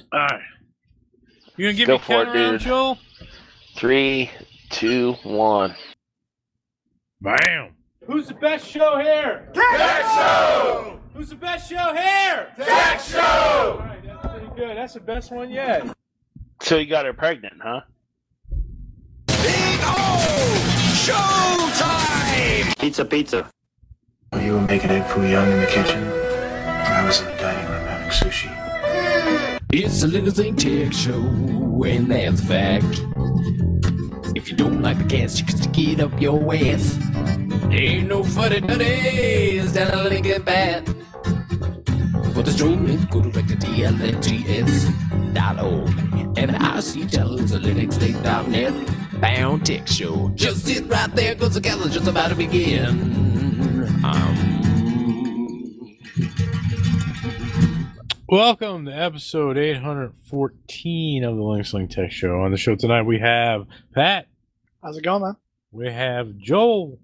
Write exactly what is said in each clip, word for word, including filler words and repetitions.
All right. You gonna give Go me a for it, count around, dude. Joel? Three, two, one. Bam. Who's the best show here? Tech Show! Who's the best show here? Tech Show! All right, that's pretty good. That's the best one yet. So you got her pregnant, huh? Big O! Showtime! Pizza, pizza. You were making egg foo young in the kitchen. I was in the dining room having sushi. It's a Little Thing Tech Show, and that's a fact. If you don't like the cast, you can stick it up your ass. Ain't no funny nutties down a Lincoln Bat. For the show, let's go direct to T L N T S dot org. And I see channels at Linux Link dot net. Bound Tech Show. Just sit right there, cause the cast is just about to begin. Um... Welcome to episode eight hundred fourteen of the Linux Link Tech Show. On the show tonight, we have Pat. How's it going, man? We have Joel.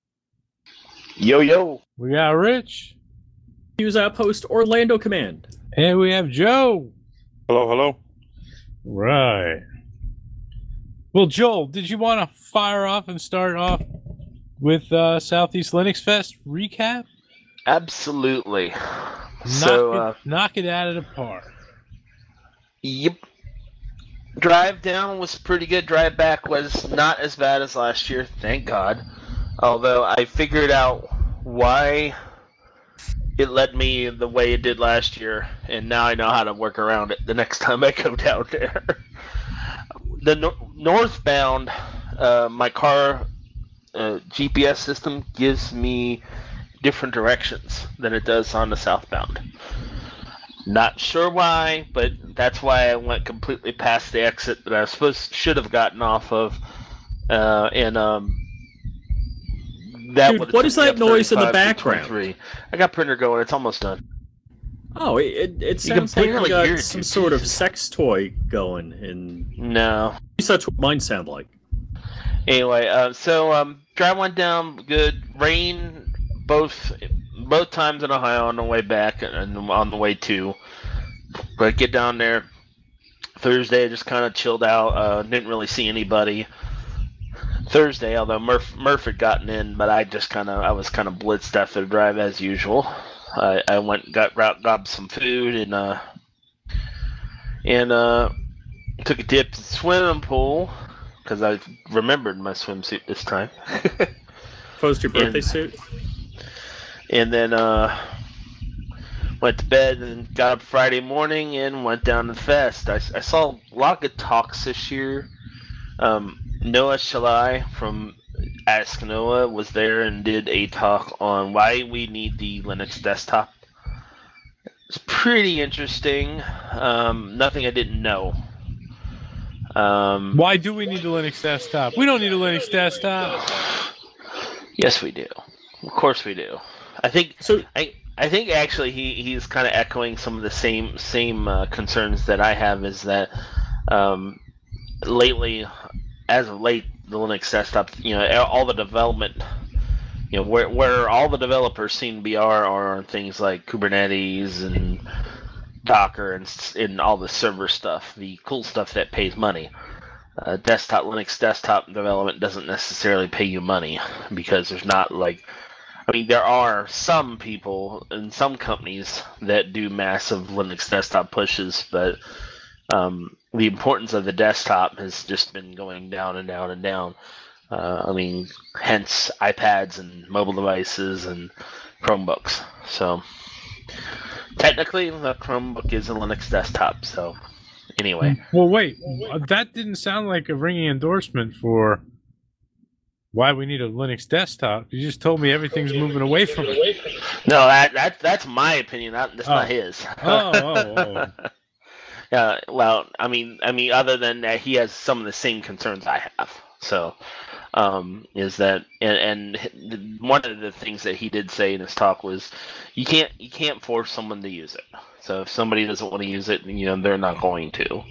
Yo, yo. We got Rich. News Outpost Orlando Command. And we have Joe. Hello, hello. Right. Well, Joel, did you want to fire off and start off with uh, Southeast Linux Fest recap? Absolutely. Knock, so, it, uh, knock it out of the park. Yep. Drive down was pretty good. Drive back was not as bad as last year, thank God. Although I figured out why it led me the way it did last year, and now I know how to work around it the next time I go down there. The no- northbound, uh, my car uh, G P S system gives me different directions than it does on the southbound. Not sure why, but that's why I went completely past the exit that I was supposed should have gotten off of, uh, and um, that Dude, what is that noise in the background? I got printer going. It's almost done. Oh, it it You can sounds like you barely got hear it, some dude. sort of sex toy going, and No. at least that's what mine sound like. Anyway, uh, so um, drive went down good. Rain both both times in Ohio on the way back and on the way to. But get down there Thursday, just kind of chilled out. Uh, didn't really see anybody Thursday, although Murph Murph had gotten in, but I just kind of I was kind of blitzed after the drive as usual. I, I went got grabbed some food and uh and uh took a dip in the swimming pool because I remembered my swimsuit this time. Post your birthday And- suit. And then uh, went to bed and got up Friday morning and went down to the fest. I, I saw a lot of good talks this year. Um, Noah Shalai from Ask Noah was there and did a talk on why we need the Linux desktop. It's pretty interesting. Um, nothing I didn't know. Um, Why do we need a Linux desktop? We don't need a Linux desktop. Yes, we do. Of course we do. I think So- I I think actually he, he's kind of echoing some of the same same uh, concerns that I have. Is that um, lately, as of late, the Linux desktop, you know, all the development, you know, where where all the developers seem to be are are on things like Kubernetes and Docker and s- and all the server stuff, the cool stuff that pays money. Uh, desktop Linux desktop development doesn't necessarily pay you money because there's not like. I mean, there are some people and some companies that do massive Linux desktop pushes, but um, the importance of the desktop has just been going down and down and down. Uh, I mean, hence iPads and mobile devices and Chromebooks. So technically, the Chromebook is a Linux desktop. So anyway, Well, wait. That didn't sound like a ringing endorsement for why we need a Linux desktop. You just told me everything's moving away from it. no, that that that's my opinion. That, that's Oh. not his. Oh, oh, oh. Yeah, well, I mean, I mean, other than that, he has some of the same concerns I have. So, um, is that and, and one of the things that he did say in his talk was, you can't you can't force someone to use it. So if somebody doesn't want to use it, you know, they're not going to.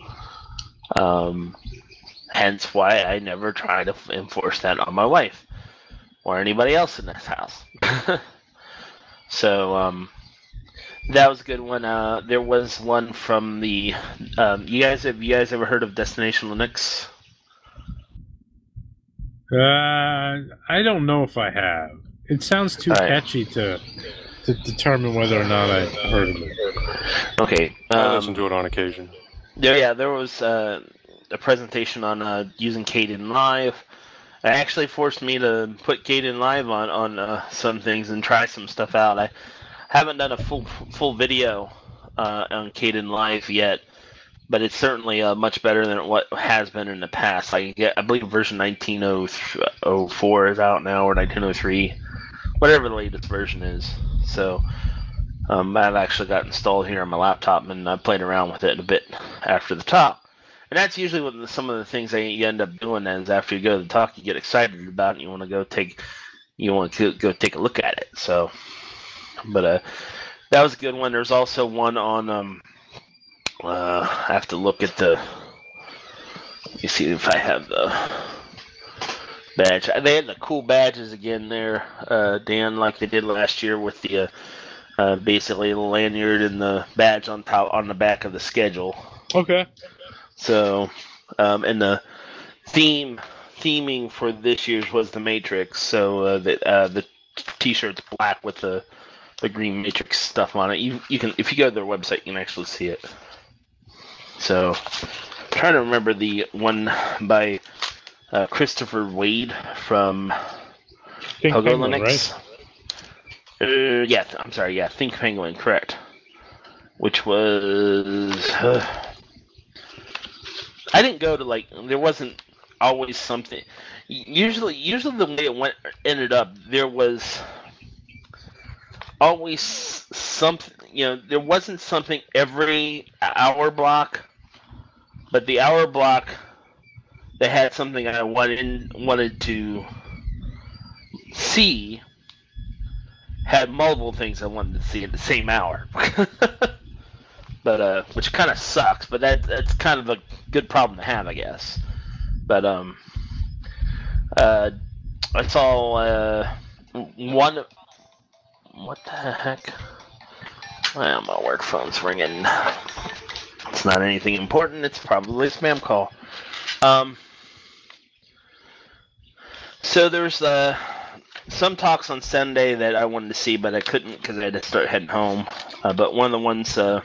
Um, hence why I never try to enforce that on my wife or anybody else in this house. So, um, That was a good one. Uh, there was one from the. Um, you guys have you guys ever heard of Destination Linux? Uh, I don't know if I have. It sounds too All right. catchy to to determine whether or not I've heard of it. Okay. I Um, listen to it on occasion. there, yeah, there was uh, a presentation on uh, using Kden Live. It actually forced me to put Kden Live on on uh, some things and try some stuff out. I haven't done a full full video uh, on Kden Live yet, but it's certainly uh, much better than what has been in the past. I get, I believe version nineteen oh four is out now, or nineteen oh three, whatever the latest version is. So um, I've actually got installed here on my laptop, and I played around with it a bit after the talk. And that's usually what the, some of the things that you end up doing is after you go to the talk, you get excited about it, you want to go take, you want to go take a look at it. So, but uh, that was a good one. There's also one on. Um, uh, I have to look at the. Let me see if I have the badge. They had the cool badges again there, uh, Dan, like they did last year with the uh, uh, basically the lanyard and the badge on top on the back of the schedule. Okay. So, um, and the theme theming for this year's was the Matrix. So uh, the uh, the T-shirt's black with the the green Matrix stuff on it. You you can if you go to their website, you can actually see it. So, I'm trying to remember the one by uh, Christopher Wade from Pink Pogo Penguin, Linux. right? Uh, yeah, I'm sorry. Yeah, Think Penguin, correct. Which was. Uh, I didn't go to like there wasn't always something. Usually, usually the way it went ended up there was always something. You know, there wasn't something every hour block, but the hour block that had something I wanted wanted to see had multiple things I wanted to see at the same hour. But uh, which kind of sucks. But that that's kind of a good problem to have, I guess. But um, uh, I saw uh, one. What the heck? Well, my work phone's ringing. It's not anything important. It's probably a spam call. Um. So there's uh some talks on Sunday that I wanted to see, but I couldn't because I had to start heading home. Uh, but one of the ones uh,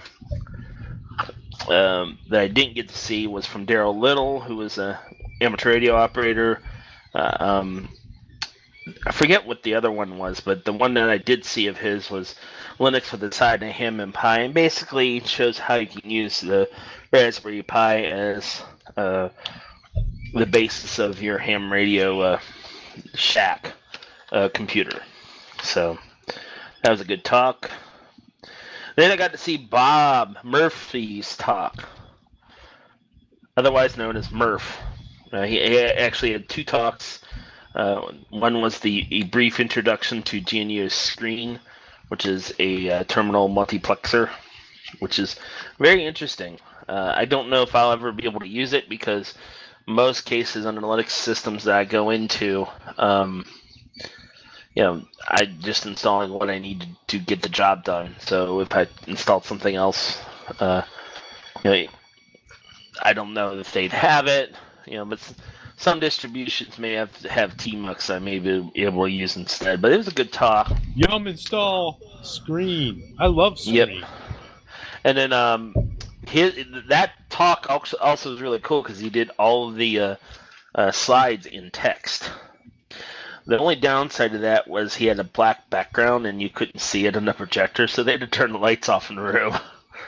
um, that I didn't get to see was from Daryl Little, who was a amateur radio operator. Uh, um, I forget what the other one was, but the one that I did see of his was Linux with Inside a Ham and Pi, and basically shows how you can use the Raspberry Pi as uh, the basis of your ham radio uh, shack uh, computer. So that was a good talk. Then I got to see Bob Murphy's talk, otherwise known as Murph. Uh, he, he actually had two talks. Uh, one was the a brief introduction to G N U's Screen, which is a uh, terminal multiplexer, which is very interesting. Uh, I don't know if I'll ever be able to use it because most cases on the Linux systems that I go into, um, you know, I just installing what I need to, to get the job done. So if I installed something else, uh, you know, I don't know if they'd have it, you know, but some distributions may have have Tmux I may be able to use instead. But it was a good talk. Yum install Screen. I love Screen. Yep. And then um, his that talk also also was really cool because he did all of the uh, uh, slides in text. The only downside to that was he had a black background and you couldn't see it on the projector, so they had to turn the lights off in the room.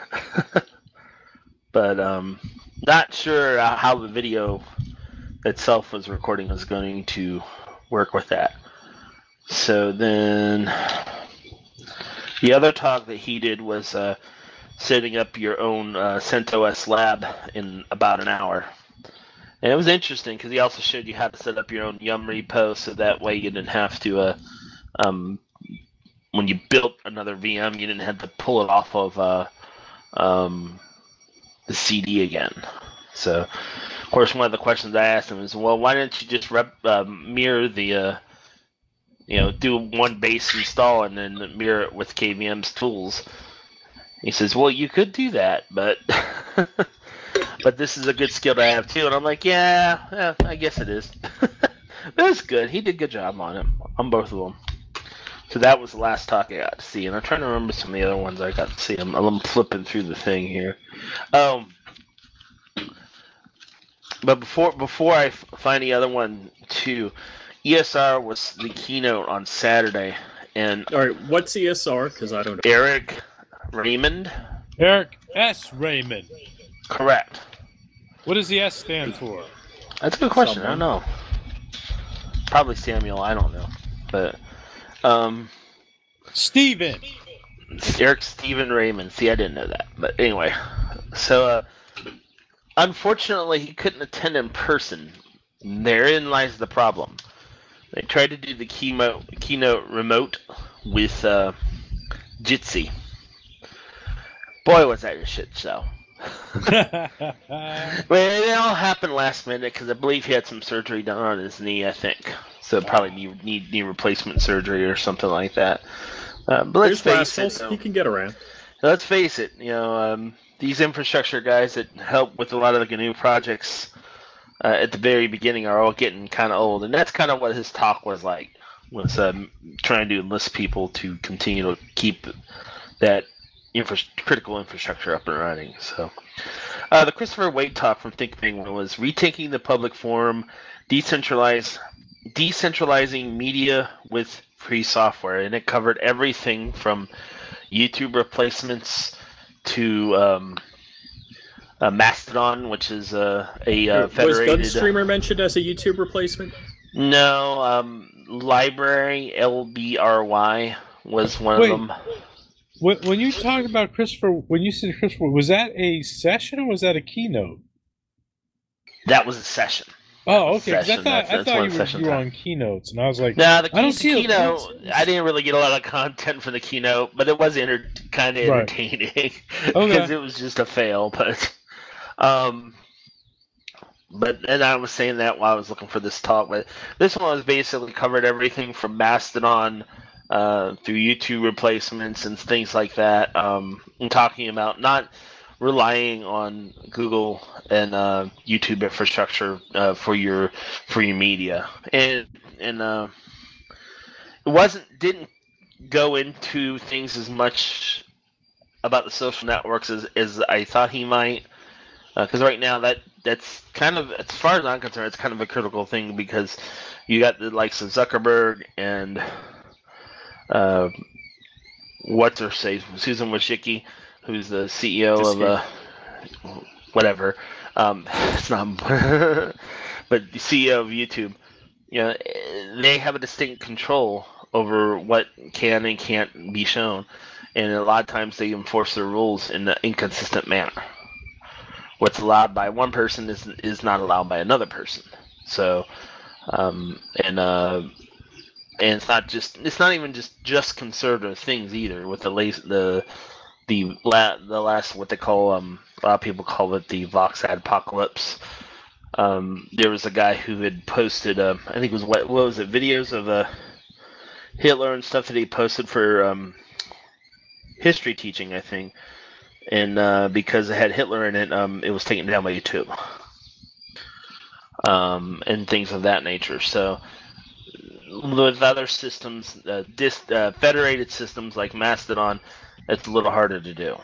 But um, not sure how the video itself was recording was going to work with that. So then the other talk that he did was uh, setting up your own uh, CentOS lab in about an hour. And it was interesting because he also showed you how to set up your own Yum repo, so that way you didn't have to, uh, um, when you built another V M, you didn't have to pull it off of uh, um, the C D again. So, of course, one of the questions I asked him is, well, why didn't you just rep, uh, mirror the, uh, you know, do one base install and then mirror it with K V M's tools? He says, well, you could do that, but but this is a good skill to have too. And I'm like, yeah, yeah I guess it is. But it's good. He did a good job on him, on both of them. So that was the last talk I got to see. And I'm trying to remember some of the other ones I got to see. I'm, I'm flipping through the thing here. Um, but before before I f- find the other one too, E S R was the keynote on Saturday, and All right, what's E S R? Because I don't know. Eric Raymond, Eric S. Raymond. correct. What does the S stand for? That's a good question. I don't know. Probably Samuel. I don't know, but um, Steven. Eric Stephen Raymond. See, I didn't know that, but anyway. So, uh, unfortunately, he couldn't attend in person. Therein lies the problem. They tried to do the keynote, keynote remote with uh, Jitsi. Boy, was that a shit show. Well, it all happened last minute because I believe he had some surgery done on his knee, I think. So probably need need knee replacement surgery or something like that. Uh, but let's There's face rascals. it. No. He can get around. Let's face it. You know, um, these infrastructure guys that help with a lot of the new projects uh, at the very beginning are all getting kind of old, and that's kind of what his talk was like. Was um, trying to enlist people to continue to keep that infra- critical infrastructure up and running. So, uh, the Christopher Wade talk from Think Penguin was rethinking the public forum, decentralize, decentralizing media with free software, and it covered everything from YouTube replacements to um, uh, Mastodon, which is uh, a uh, was federated. Gunstreamer mentioned as a YouTube replacement? No, um, Library L B R Y was one Wait. of them. When, when you talk about Christopher, when you said Christopher, was that a session or was that a keynote? That was a session. Oh, okay. 'Cause I Session, thought that's- I that's thought one you were, session you were time. on keynotes, and I was like, No, the, I don't the see a- keynote. I didn't really get a lot of content from the keynote, but it was enter- kind of Right. entertaining because Okay. it was just a fail. But, um, but and I was saying that while I was looking for this talk. But this one was basically covered everything from Mastodon uh, through YouTube replacements and things like that. Um, and talking about not relying on Google and uh, YouTube infrastructure uh, for your for your media, and and uh, it wasn't didn't go into things as much about the social networks as, as I thought he might, because right now that that's kind of, as far as I'm concerned, it's kind of a critical thing because you got the likes of Zuckerberg and uh, what's her say Susan Wojcicki, who's the C E O of uh, whatever. Um, it's not, but the C E O of YouTube. You know, they have a distinct control over what can and can't be shown, and a lot of times they enforce their rules in an inconsistent manner. What's allowed by one person is is not allowed by another person. So, um, and uh, and it's not just it's not even just just conservative things either. With the la- the the la- the last what they call um a lot of people call it the Vox apocalypse. Um, there was a guy who had posted um I think it was what what was it videos of uh, Hitler and stuff that he posted for um, history teaching, I think. And uh, because it had Hitler in it, um, it was taken down by YouTube. Um, and things of that nature. So with other systems, uh, dis, uh, federated systems like Mastodon, it's a little harder to do.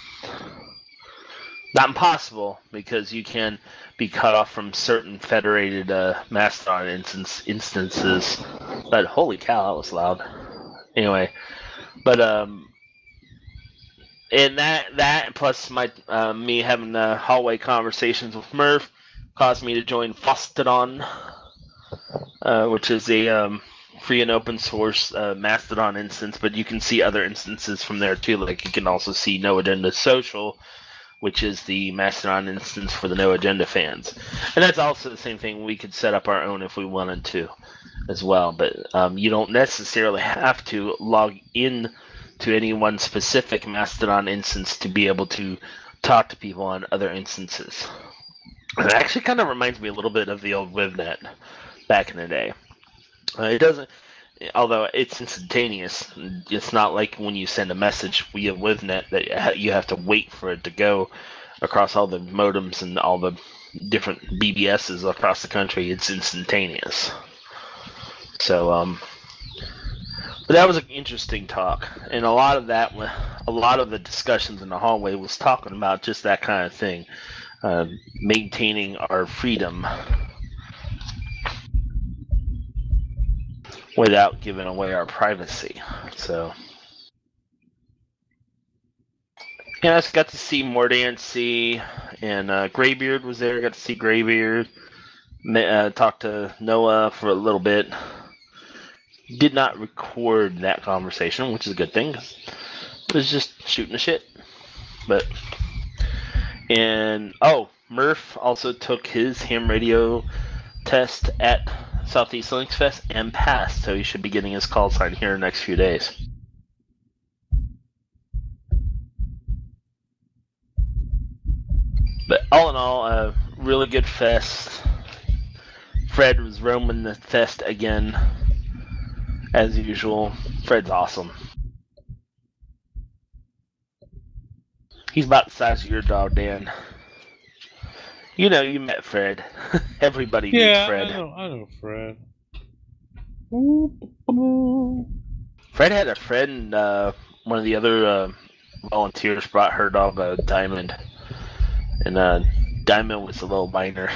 Not impossible, because you can be cut off from certain federated uh, Mastodon instance, instances. But holy cow, that was loud. Anyway, but um, and that that plus my uh, me having the hallway conversations with Murph caused me to join Fostodon, uh, which is a um, free and open source uh, Mastodon instance. But you can see other instances from there too. Like you can also see No Agenda Social, which is the Mastodon instance for the No Agenda fans. And that's also the same thing. We could set up our own if we wanted to as well. But um, you don't necessarily have to log in to any one specific Mastodon instance to be able to talk to people on other instances. It actually kind of reminds me a little bit of the old WivNet back in the day. Uh, it doesn't... although it's instantaneous. It's not like when you send a message via WivNet that you have to wait for it to go across all the modems and all the different B B Ss across the country. It's instantaneous. So, um, but that was an interesting talk, and a lot of that, a lot of the discussions in the hallway was talking about just that kind of thing, uh, maintaining our freedom without giving away our privacy. So, yeah, I just got to see Mordancy, and uh, Graybeard was there. Got to see Graybeard. Uh, talked to Noah for a little bit. Did not record that conversation, which is a good thing. It was just shooting the shit. But, and, oh, Murph also took his ham radio test at Southeast Linux Fest and passed, so he should be getting his call sign here in the next few days. But all in all, a really good fest. Fred was roaming the fest again, as usual. Fred's awesome. He's about the size of your dog, Dan. You know, you met Fred. Everybody yeah, meets Fred. I know, I know Fred. Fred had a friend, uh, one of the other uh, volunteers brought her dog, uh, Diamond. And uh, Diamond was a little minor.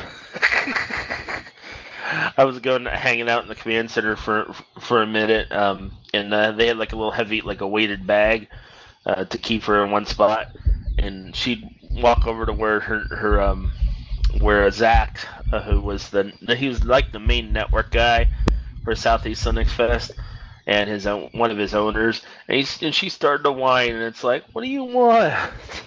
I was going hanging out in the command center for for a minute, um, and uh, they had like a little heavy, like a weighted bag uh, to keep her in one spot. And she'd walk over to where her her um where Zach, uh, who was the he was like the main network guy for Southeast Linux Fest, and his own, one of his owners, and he's and she started to whine, and it's like, what do you want?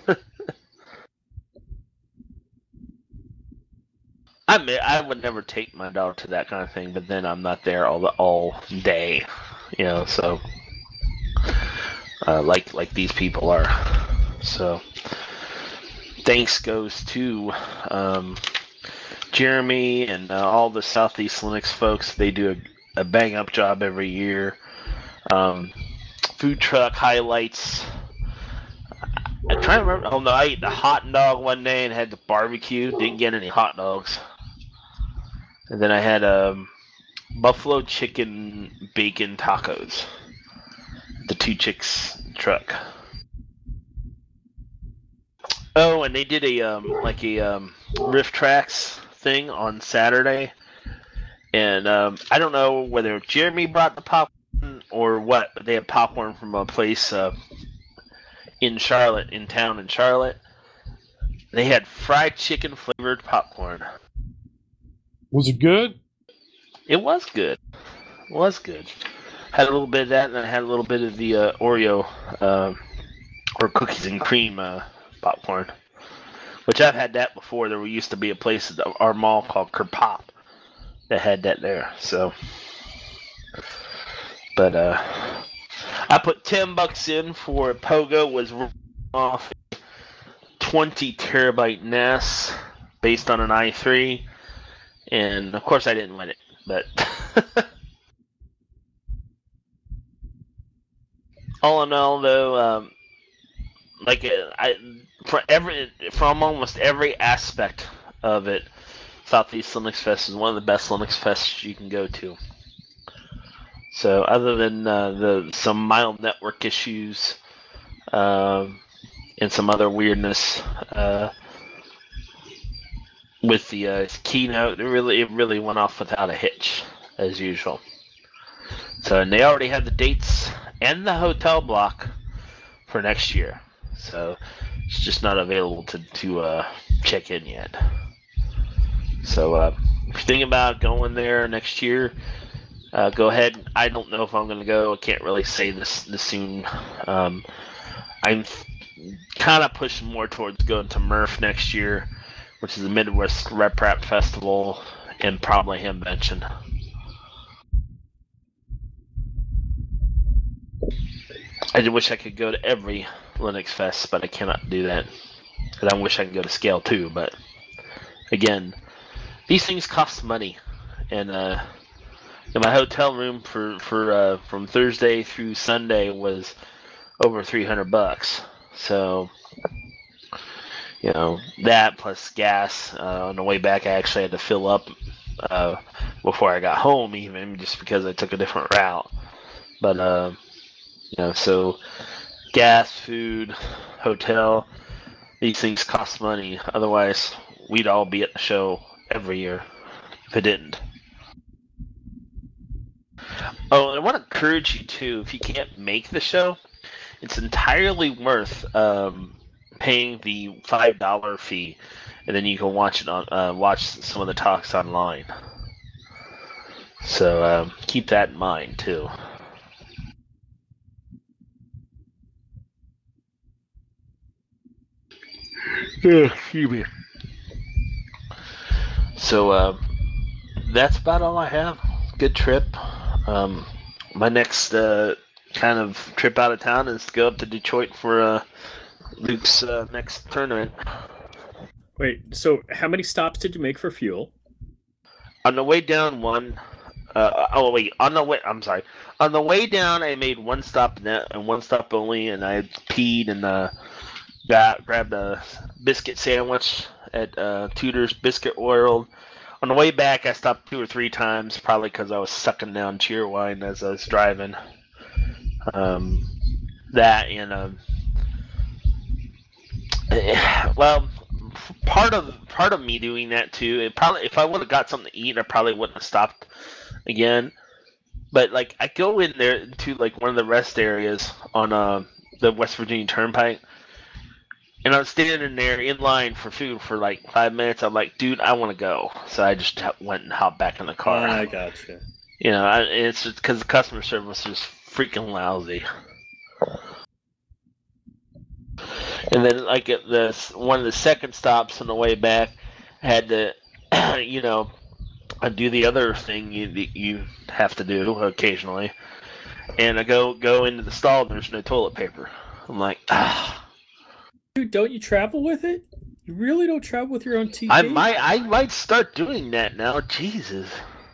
I mean, I would never take my dog to that kind of thing, but then I'm not there all the all day, you know. So, uh, like like these people are. So, thanks goes to um, Jeremy and uh, all the Southeast Linux folks. They do a, a bang up job every year. Um, food truck highlights. I'm trying to remember. Oh no, I ate the hot dog one day and had the barbecue. Didn't get any hot dogs. And then I had um, buffalo chicken bacon tacos. The Two Chicks truck. Oh, and they did a um, like a um, Riff Tracks thing on Saturday. And um, I don't know whether Jeremy brought the popcorn or what, but they had popcorn from a place uh, in Charlotte, in town in Charlotte. They had fried chicken flavored popcorn. Was it good? It was good. It was good. Had a little bit of that, and I had a little bit of the uh, Oreo uh, or cookies and cream uh, popcorn, which I've had that before. There used to be a place at our mall called Kerpop that had that there. So, but uh, I put ten bucks in for Pogo. Was off twenty terabyte N A S based on an i three. And of course I didn't win it, but all in all, though, um, like I, for every, from almost every aspect of it, Southeast Linux Fest is one of the best Linux fests you can go to. So, other than uh, the some mild network issues uh, and some other weirdness. Uh, With the uh, keynote, it really it really went off without a hitch, as usual. So, and they already have the dates and the hotel block for next year. So, it's just not available to to uh, check in yet. So, uh, if you're thinking about going there next year, uh, go ahead. I don't know if I'm going to go. I can't really say this this soon. Um, I'm kind of pushing more towards going to Murph next year, which is the Midwest Rep Rap Festival, and probably Hamvention. I just wish I could go to every Linux Fest, but I cannot do that. And I wish I could go to Scale too, but again, these things cost money, and uh, And my hotel room for for uh, from Thursday through Sunday was over three hundred bucks. So, you know, that plus gas uh, on the way back, I actually had to fill up uh, before I got home, even just because I took a different route. But uh, you know, so gas, food, hotel, these things cost money. Otherwise, we'd all be at the show every year if it didn't. Oh, and I want to encourage you too, if you can't make the show, it's entirely worth um, paying the five dollar fee, and then you can watch it on uh, watch some of the talks online. So um, keep that in mind too. Excuse me. So uh, that's about all I have. Good trip. Um, my next uh, kind of trip out of town is to go up to Detroit for uh, Luke's uh, next tournament. Wait, so how many stops did you make for fuel? On the way down, one. Uh, oh wait, on the way. I'm sorry. On the way down, I made one stop net and one stop only, and I peed and uh, got grabbed a biscuit sandwich at uh, Tudor's Biscuit World. On the way back, I stopped two or three times, probably because I was sucking down Cheerwine as I was driving. Um, that and um, well, part of part of me doing that too. It probably, if I would have got something to eat, I probably wouldn't have stopped again. But like, I go in there to like one of the rest areas on uh, the West Virginia Turnpike. And I was standing there in line for food for like five minutes. I'm like, dude, I want to go. So I just went and hopped back in the car. I gotcha. You know, I, it's just because the customer service was freaking lousy. And then, like, at the one of the second stops on the way back, I had to, you know, do the other thing you you have to do occasionally. And I go go into the stall, and there's no toilet paper. I'm like, ah. Dude, don't you travel with it? You really don't travel with your own T V? I might, I might start doing that now. Jesus,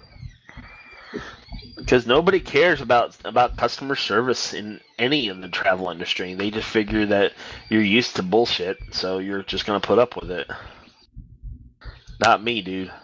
because nobody cares about about customer service in any of the travel industry. They just figure that you're used to bullshit, so you're just gonna put up with it. Not me, dude.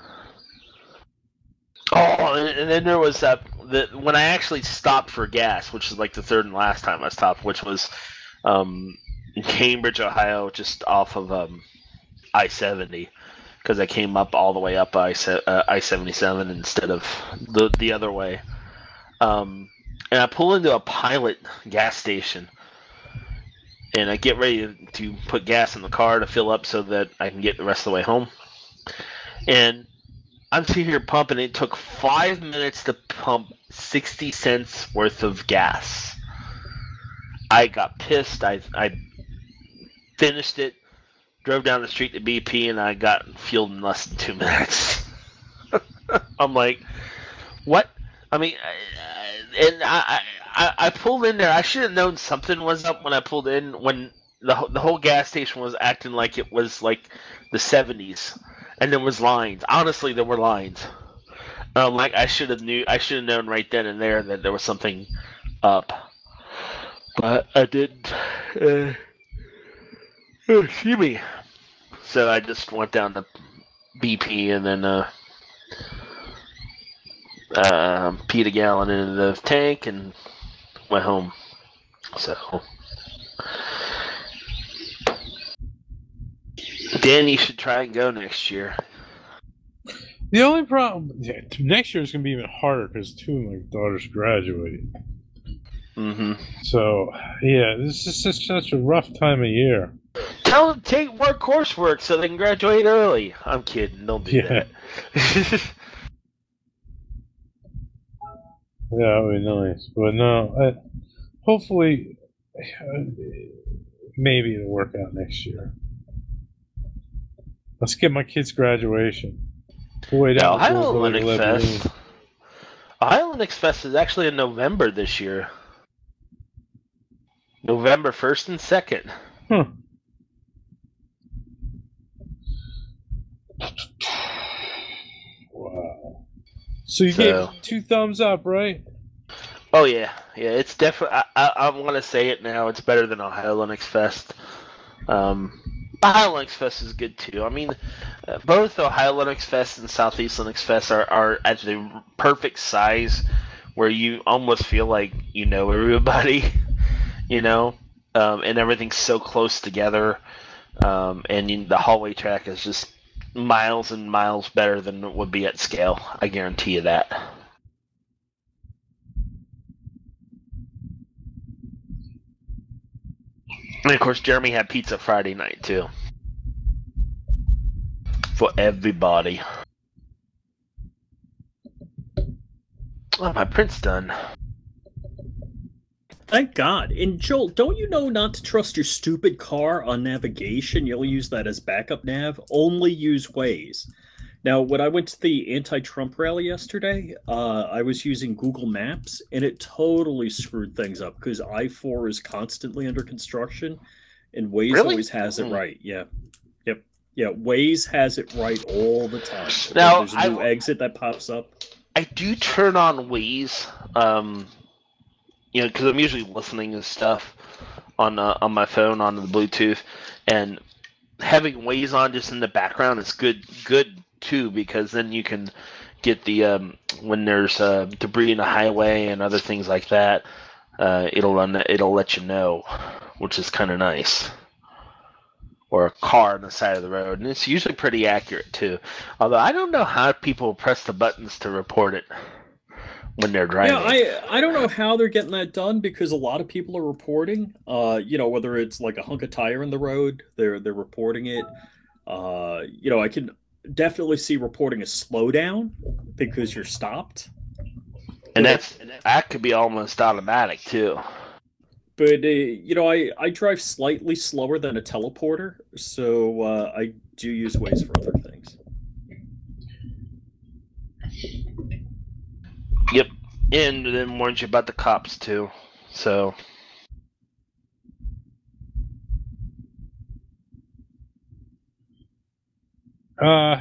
Oh, and, and then there was uh, the when I actually stopped for gas, which is like the third and last time I stopped, which was um. in Cambridge, Ohio, just off of um, I seventy, because I came up all the way up I uh, I seventy-seven instead of the the other way. Um, and I pull into a Pilot gas station, and I get ready to put gas in the car to fill up so that I can get the rest of the way home. And I'm sitting here pumping. It took five minutes to pump sixty cents worth of gas. I got pissed. I I finished it, drove down the street to B P, and I got fueled in less than two minutes. I'm like, what? I mean, I, and I, I I pulled in there. I should have known something was up when I pulled in, when the the whole gas station was acting like it was like the seventies, and there was lines. Honestly, there were lines. Um, like I should have knew. I should have known right then and there that there was something up, but I didn't. Uh, Oh, excuse me. So I just went down to B P and then uh, uh, peed a gallon into the tank and went home. So, Dan, you should try and go next year. The only problem yeah, next year is going to be even harder because two of my daughters graduated. Mm-hmm. So, yeah, this is just such a rough time of year. Tell them to take more coursework so they can graduate early. I'm kidding. Don't do Yeah. that. Yeah, that would be nice. But no, I, hopefully, uh, maybe it'll work out next year. Let's get my kid's graduation. Wait Yeah, out. Ohio Linux Fest. Ohio Linux Fest is actually in November this year. November first and second. Huh. Wow. So you So- gave it two thumbs up, right? Oh yeah, yeah. It's definitely. I, I, I'm gonna say it now. It's better than Ohio Linux Fest. Um, Ohio Linux Fest is good too. I mean, uh, both Ohio Linux Fest and Southeast Linux Fest are are at the perfect size where you almost feel like you know everybody, you know, um, and everything's so close together. Um, and you, the hallway track is just miles and miles better than it would be at scale. I guarantee you that. And of course, Jeremy had pizza Friday night too. For everybody. Oh, my print's done. Thank God. And Joel, don't you know not to trust your stupid car on navigation? You'll use that as backup nav. Only use Waze. Now, when I went to the anti-Trump rally yesterday, uh, I was using Google Maps, and it totally screwed things up because I four is constantly under construction, and Waze Really? always has it Hmm. right. Yeah. Yep. Yeah, Waze has it right all the time. Now, There's a new I- exit that pops up. I do turn on Waze, um, you know, because I'm usually listening to stuff on uh, on my phone on the Bluetooth, and having Waze on just in the background is good good too, because then you can get the um, when there's uh, debris in the highway and other things like that. Uh, it'll run, it'll let you know, which is kind of nice. Or a car on the side of the road, and it's usually pretty accurate too. Although I don't know how people press the buttons to report it when they're driving. Yeah, I I don't know how they're getting that done because a lot of people are reporting. Uh, you know, whether it's like a hunk of tire in the road, they're they're reporting it. Uh, you know, I can definitely see reporting a slowdown because you're stopped. and that's that could be almost automatic too. But uh, you know, I I drive slightly slower than a teleporter, so uh, I do use Waze for other things. Yep, and then warns you about the cops too. So Uh,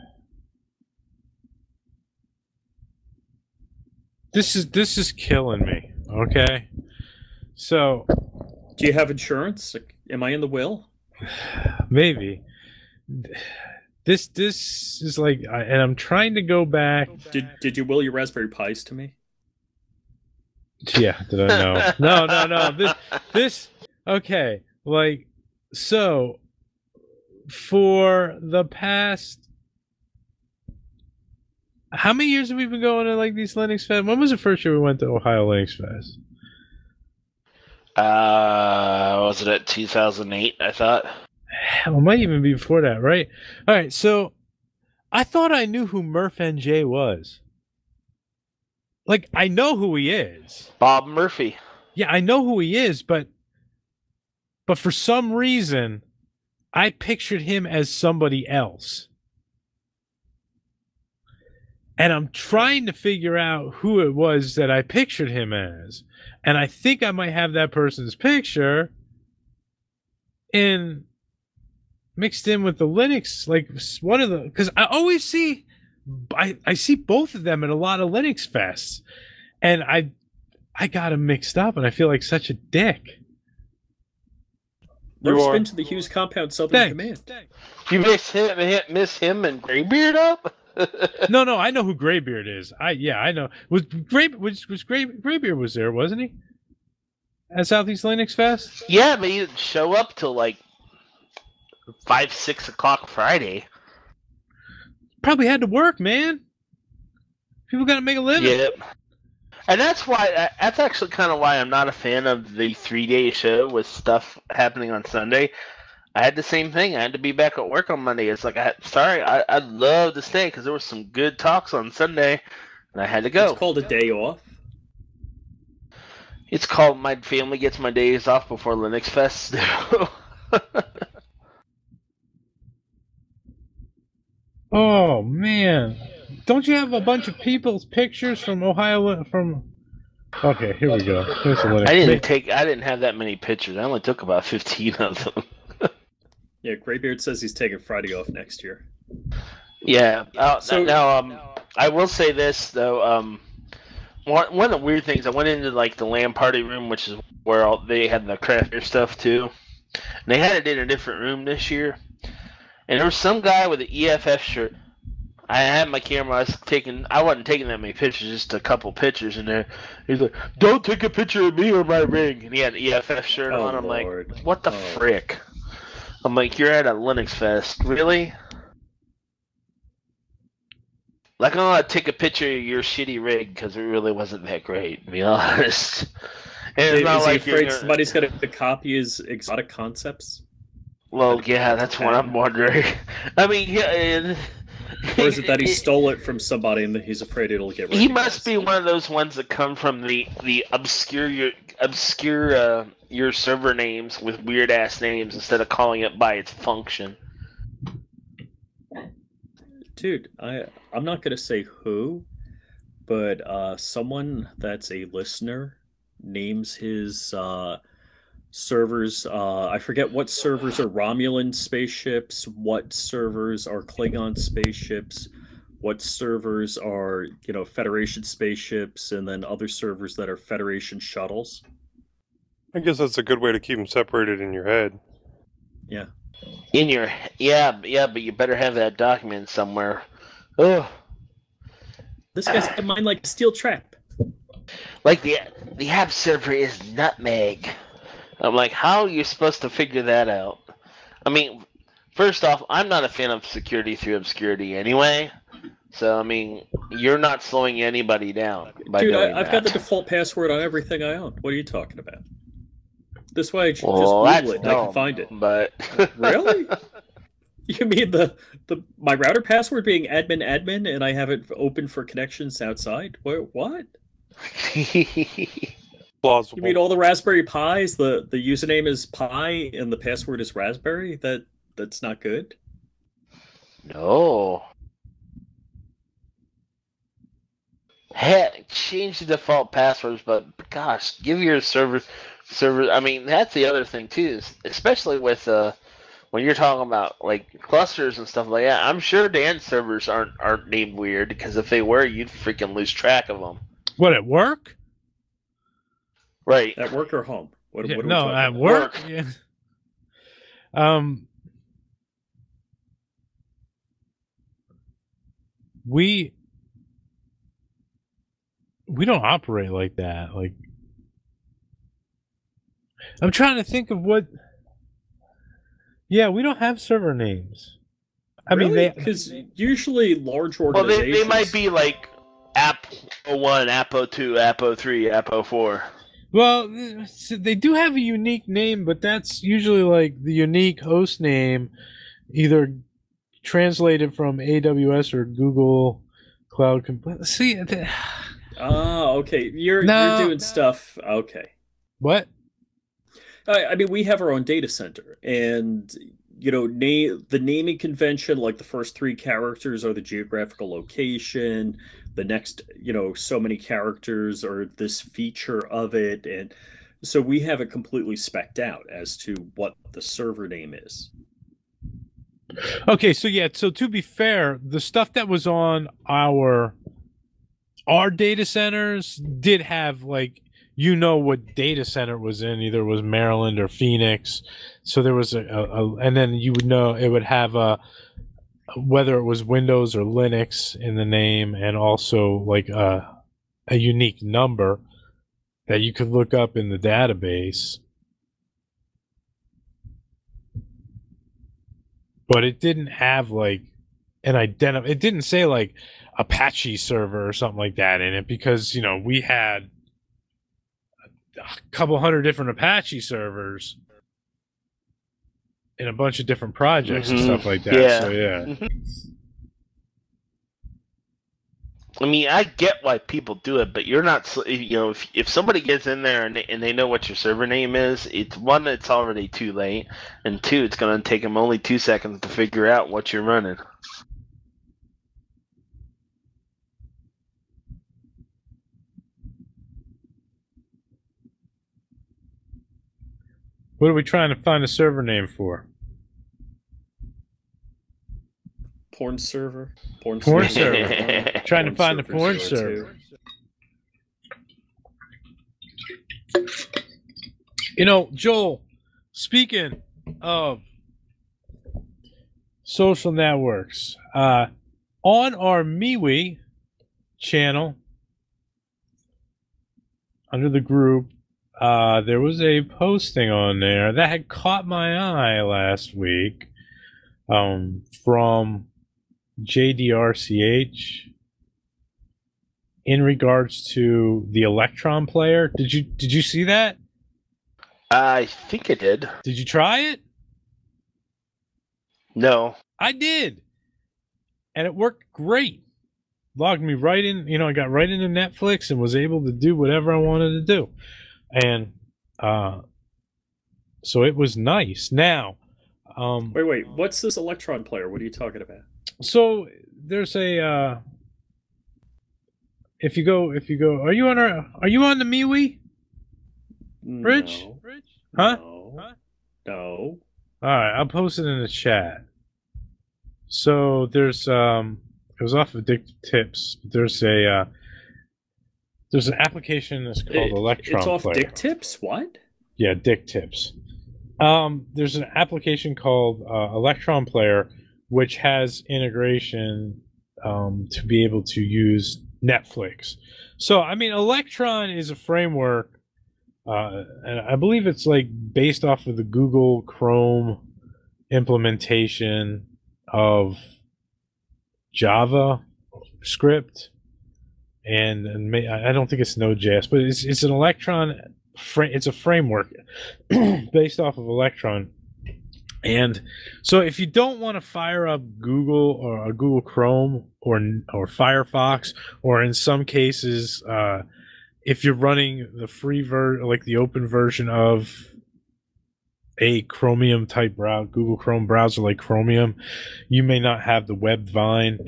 this is this is killing me. Okay, so Do you have insurance? Like, am I in the will? maybe this this is like, I- and I'm trying to go back. Did did you will your Raspberry Pis to me? Yeah, did I know? No, no, no. This this okay. Like, so for the past, how many years have we been going to like these Linux Fest? When was the first year we went to Ohio Linux Fest? uh, was it at two thousand eight? I thought. Hell, it might even be before that, right? All right, so I thought I knew who Murph N J was. Like, I know who he is. Bob Murphy. Yeah, I know who he is, but but for some reason, I pictured him as somebody else. And I'm trying to figure out who it was that I pictured him as. And I think I might have that person's picture in mixed in with the Linux, like one of the, because I always see I, I see both of them at a lot of Linux fests, and I I got them mixed up, and I feel like such a dick. Never are. been to the Hughes Compound Southern Thanks. Command. You miss him, miss him and Graybeard up. No, no, I know who Graybeard is. I yeah, I know. Was Gray was was Gray Graybeard was there, wasn't he? At Southeast Linux Fest? Yeah, but he didn't show up till like five, six o'clock Friday. Probably had to work, man. People got to make a living. Yep. And that's why, that's actually kind of why I'm not a fan of the three-day show with stuff happening on Sunday. I had the same thing. I had to be back at work on Monday. It's like, I, sorry, I, I'd love to stay because there was some good talks on Sunday, and I had to go. It's called a day off. It's called My Family Gets My Days Off Before Linux Fest. Oh man, don't you have a bunch of people's pictures from Ohio? From okay, here we go. Here's the Linux. I didn't take, I didn't have that many pictures. I only took about fifteen of them. Yeah, Graybeard says he's taking Friday off next year. Yeah. Uh, So- now, um, I will say this though. Um, one one of the weird things, I went into like the LAN party room, which is where all, they had the crafter stuff too. And they had it in a different room this year, and there was some guy with an E F F shirt. I had my camera. I was taking. I wasn't taking that many pictures, just a couple pictures in there. He's like, "Don't take a picture of me or my ring." And he had an E F F shirt Oh, on. I'm Lord. like, "What the Oh. frick?" I'm like, "You're at a Linux Fest, really?" Like, I'm gonna take a picture of your shitty rig because it really wasn't that great, to be honest. And it's Is not he like you're afraid gonna- somebody's going to copy his exotic concepts? Well, yeah, that's what I'm wondering. I mean, yeah, and- Or is it that he stole it from somebody and that he's afraid it'll get He must recognized? be one of those ones that come from the the obscure your obscure uh, your server names with weird ass names instead of calling it by its function. Dude, I I'm not gonna say who, but uh, someone that's a listener names his uh, servers. Uh, I forget what servers are Romulan spaceships, what servers are Klingon spaceships, what servers are you know Federation spaceships, and then other servers that are Federation shuttles. I guess that's a good way to keep them separated in your head. Yeah. In your yeah yeah, but you better have that document somewhere. Oh, This guy's got mine like a steel trap. like the the app server is Nutmeg. I'm like, how are you supposed to figure that out? I mean, first off, I'm not a fan of security through obscurity anyway. So I mean, you're not slowing anybody down by Dude, doing I, I've that. got the default password on everything I own. What are you talking about? This way, I just Well, Google that's it and I dumb, can find it. But Really? You mean the, the my router password being admin admin and I have it open for connections outside? What? What? Plausible. You mean all the Raspberry Pis? The the username is Pi and the password is Raspberry? That that's not good. No. Heck, change the default passwords, but gosh, give your server server. I mean, that's the other thing too, is especially with uh when you're talking about like clusters and stuff like that. I'm sure Dan's servers aren't aren't named weird because if they were, you'd freaking lose track of them. What, at work? Right. At work or home? What, Yeah, what are we no, talking at about? work. Work. Yeah. Um, we we don't operate like that. Like, I'm trying to think of what. Yeah, we don't have server names. I mean, they because usually large Well, organizations. they, they might be like App oh one, App oh two, App oh three, App oh four. well, they do have a unique name, but that's usually like the unique host name, either translated from A W S or Google Cloud. Comp- See, the- Ah, okay. You're No. you're doing stuff. Okay. what? I, I mean, we have our own data center, and you know, name the naming convention. Like the first three characters are the geographical location. The next, you know, so many characters are this feature of it, and so we have it completely specced out as to what the server name is. Okay, so yeah, so to be fair, the stuff that was on our our data centers did have like you know what data center it was in, either it was Maryland or Phoenix. So there was a, a, a and then you would know it would have a whether it was Windows or Linux in the name, and also like a a unique number that you could look up in the database. But it didn't have like an identity. It didn't say like Apache server or something like that in it, because you know we had a couple hundred different Apache servers in a bunch of different projects and Mhm. stuff like that. Yeah. So yeah, Mhm. I mean, I get why people do it, but you're not. sl- You know, if if somebody gets in there and they, and they know what your server name is, it's one, it's already too late, and two, it's going to take them only two seconds to figure out what you're running. what are we trying to find a server name for? Porn server. Porn, Porn server. server. Trying to find the porn server. You know, Joel, speaking of social networks, uh, on our MeWe channel, under the group, uh, there was a posting on there that had caught my eye last week um, from J D R C H in regards to the Electron player. Did you did you see that? I think it did. Did you try it? No. I did. And it worked great. Logged me right in, you know, I got right into Netflix and was able to do whatever I wanted to do. And uh, so it was nice. Now, um, wait, wait, what's this Electron player? What are you talking about? So there's a, uh, if you go, if you go, are you on our, are you on the MeWe? Rich? No. Rich? Huh? No. Huh? No. All right, I'll post it in the chat. So there's um, it was off of Dick Tips. There's a uh, there's an application that's called It- Electron It's off Player. Dick Tips? What? Yeah, Dick Tips. Um, there's an application called uh, Electron Player, which has integration um, to be able to use Netflix. So I mean, Electron is a framework. Uh, and I believe it's like based off of the Google Chrome implementation of Java script, and, and may, I don't think it's Node.js, but it's it's an Electron. Fra- it's a framework based off of Electron, and so if you don't want to fire up Google or a Google Chrome or or Firefox, or in some cases. Uh, If you're running the free ver, like the open version of a Chromium type browser, Google Chrome browser like Chromium, you may not have the WebVine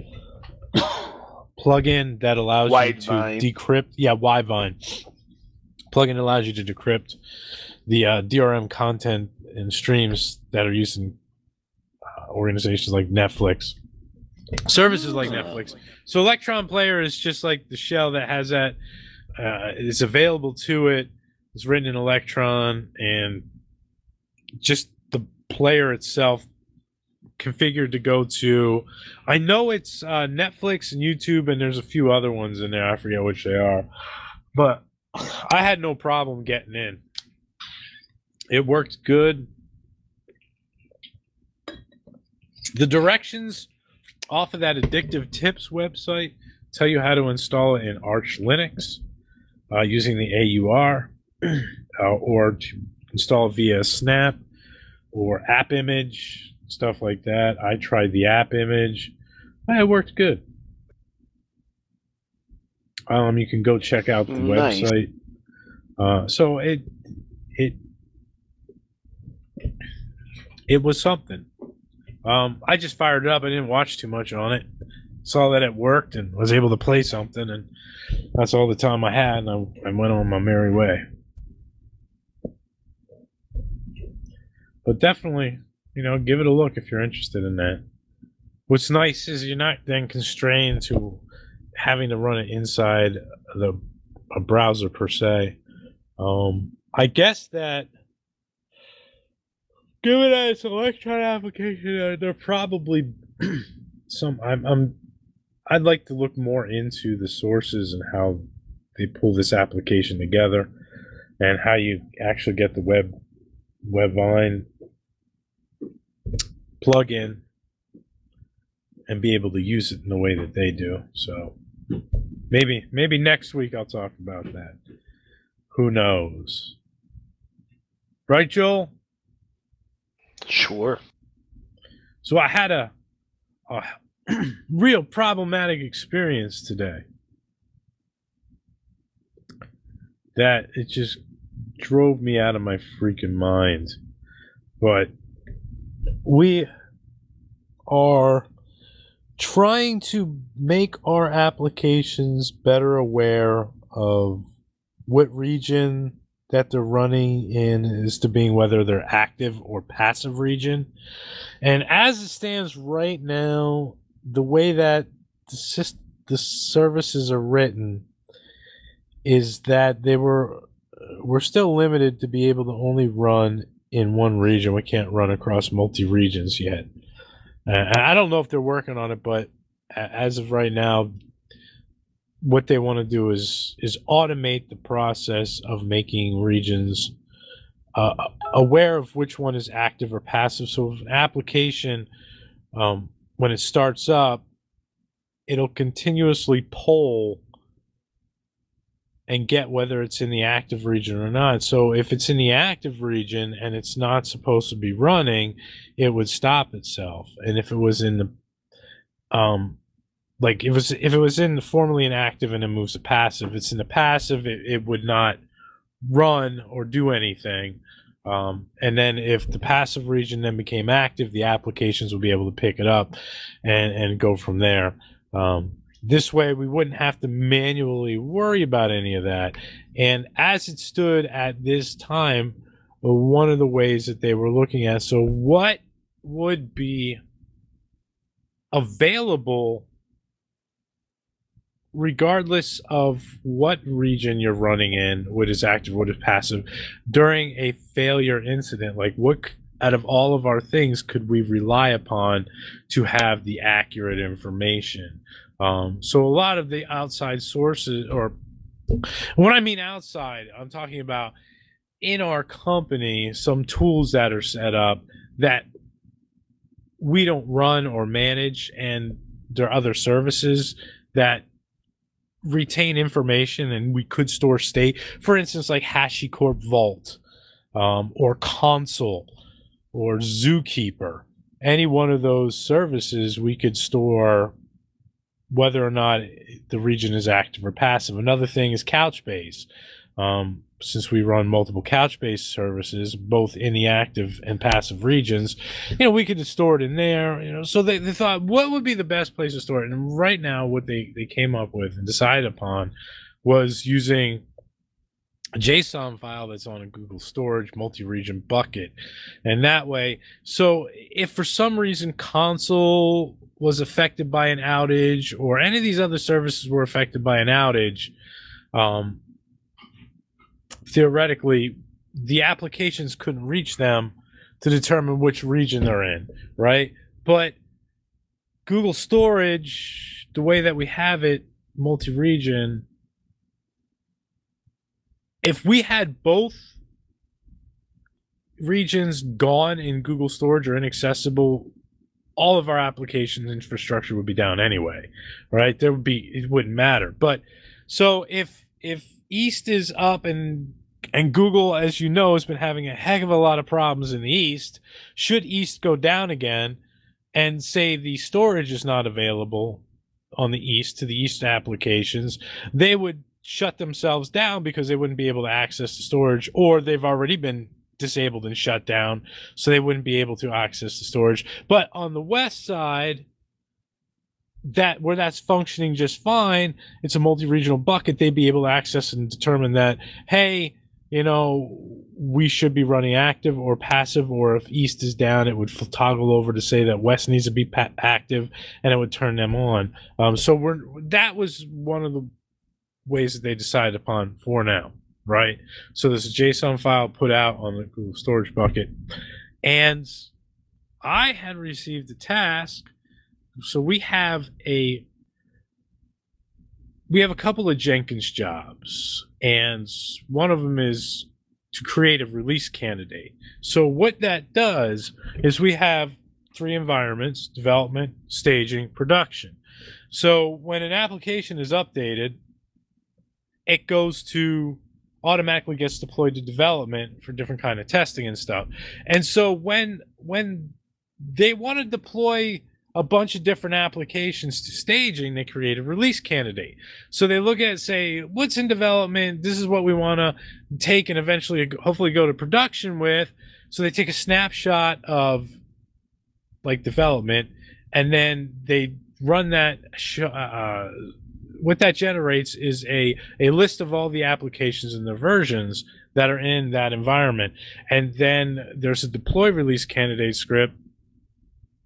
plugin that allows Wide you to Vine. decrypt. Yeah, WiVine plugin allows you to decrypt the uh, D R M content and streams that are used in uh, organizations like Netflix, services like Netflix. So Electron Player is just like the shell that has that. Uh, it's available to it. It's written in Electron, and just the player itself configured to go to. I know it's uh, Netflix and YouTube, and there's a few other ones in there. I forget which they are, but I had no problem getting in. It worked good. The directions off of that Addictive Tips website tell you how to install it in Arch Linux. Uh, using the A U R, uh, or to install via Snap or App Image, stuff like that. I tried the App Image. It worked good. Um, you can go check out the Nice. website. Uh, so it it it was something. Um, I just fired it up. I didn't watch too much on it. Saw that it worked and was able to play something, and that's all the time I had, and I, I went on my merry way. But definitely, you know, give it a look if you're interested in that. What's nice is you're not then constrained to having to run it inside the a browser per se. Um, I guess that given that it's an Electron application, uh, they're probably some. I'm, I'm. I'd like to look more into the sources and how they pull this application together, and how you actually get the web WebVine plugin and be able to use it in the way that they do. So maybe maybe next week I'll talk about that. Who knows? Right, Joel? Sure. So I had a, a real problematic experience today that it just drove me out of my freaking mind. But we are trying to make our applications better aware of what region that they're running in as to being whether they're active or passive region. And as it stands right now, the way that the, syst- the services are written is that they were we're still limited to be able to only run in one region. We can't run across multi regions yet. Uh, I don't know if they're working on it, but as of right now, what they want to do is is automate the process of making regions uh, aware of which one is active or passive. So if an application, um, when it starts up, it'll continuously poll and get whether it's in the active region or not. So if it's in the active region and it's not supposed to be running, it would stop itself. And if it was in the um like if it was if it was in the formerly inactive and it moves to passive, it's in the passive, it, it would not run or do anything. Um, and then if the passive region then became active, the applications would be able to pick it up and, and go from there. Um, this way we wouldn't have to manually worry about any of that. And as it stood at this time, one of the ways that they were looking at, so what would be available regardless of what region you're running in, what is active, what is passive, during a failure incident, like what out of all of our things could we rely upon to have the accurate information? Um, so a lot of the outside sources, or when I mean outside, I'm talking about in our company, some tools that are set up that we don't run or manage, and there are other services that retain information and we could store state. For instance, like HashiCorp Vault, um, or Console, or Zookeeper. Any one of those services, we could store whether or not the region is active or passive. Another thing is Couchbase. Um, since we run multiple Couchbase services, both in the active and passive regions, you know, we could store it in there. You know, so they, they thought, what would be the best place to store it? And right now, what they, they came up with and decided upon was using a JSON file that's on a Google Storage multi-region bucket. And that way, so if for some reason Console was affected by an outage, or any of these other services were affected by an outage, um, theoretically, the applications couldn't reach them to determine which region they're in, right? But Google Storage, the way that we have it, multi-region, if we had both regions gone in Google Storage or inaccessible, all of our applications infrastructure would be down anyway, right? There would be, it wouldn't matter. But so if if East is up and and Google, as you know, has been having a heck of a lot of problems in the East, should East go down again and say the storage is not available on the East to the East applications, they would shut themselves down because they wouldn't be able to access the storage, or they've already been disabled and shut down, so they wouldn't be able to access the storage. But on the West side, that where that's functioning just fine, it's a multi-regional bucket, they'd be able to access and determine that, hey, you know, we should be running active or passive, or if East is down, it would toggle over to say that West needs to be pa- active, and it would turn them on. Um, so we're that was one of the ways that they decided upon for now, right? So there's a JSON file put out on the Google Storage bucket, and I had received a task. So we have a we have a couple of Jenkins jobs, and one of them is to create a release candidate. So what that does is we have three environments: development, staging, production. So when an application is updated, it goes to automatically gets deployed to development for different kind of testing and stuff. And so when when they want to deploy a bunch of different applications to staging, they create a release candidate. So they look at, say, what's in development, this is what we want to take and eventually hopefully go to production with. So they take a snapshot of like development, and then they run that uh, what that generates is a, a list of all the applications and the versions that are in that environment. And then there's a deploy release candidate script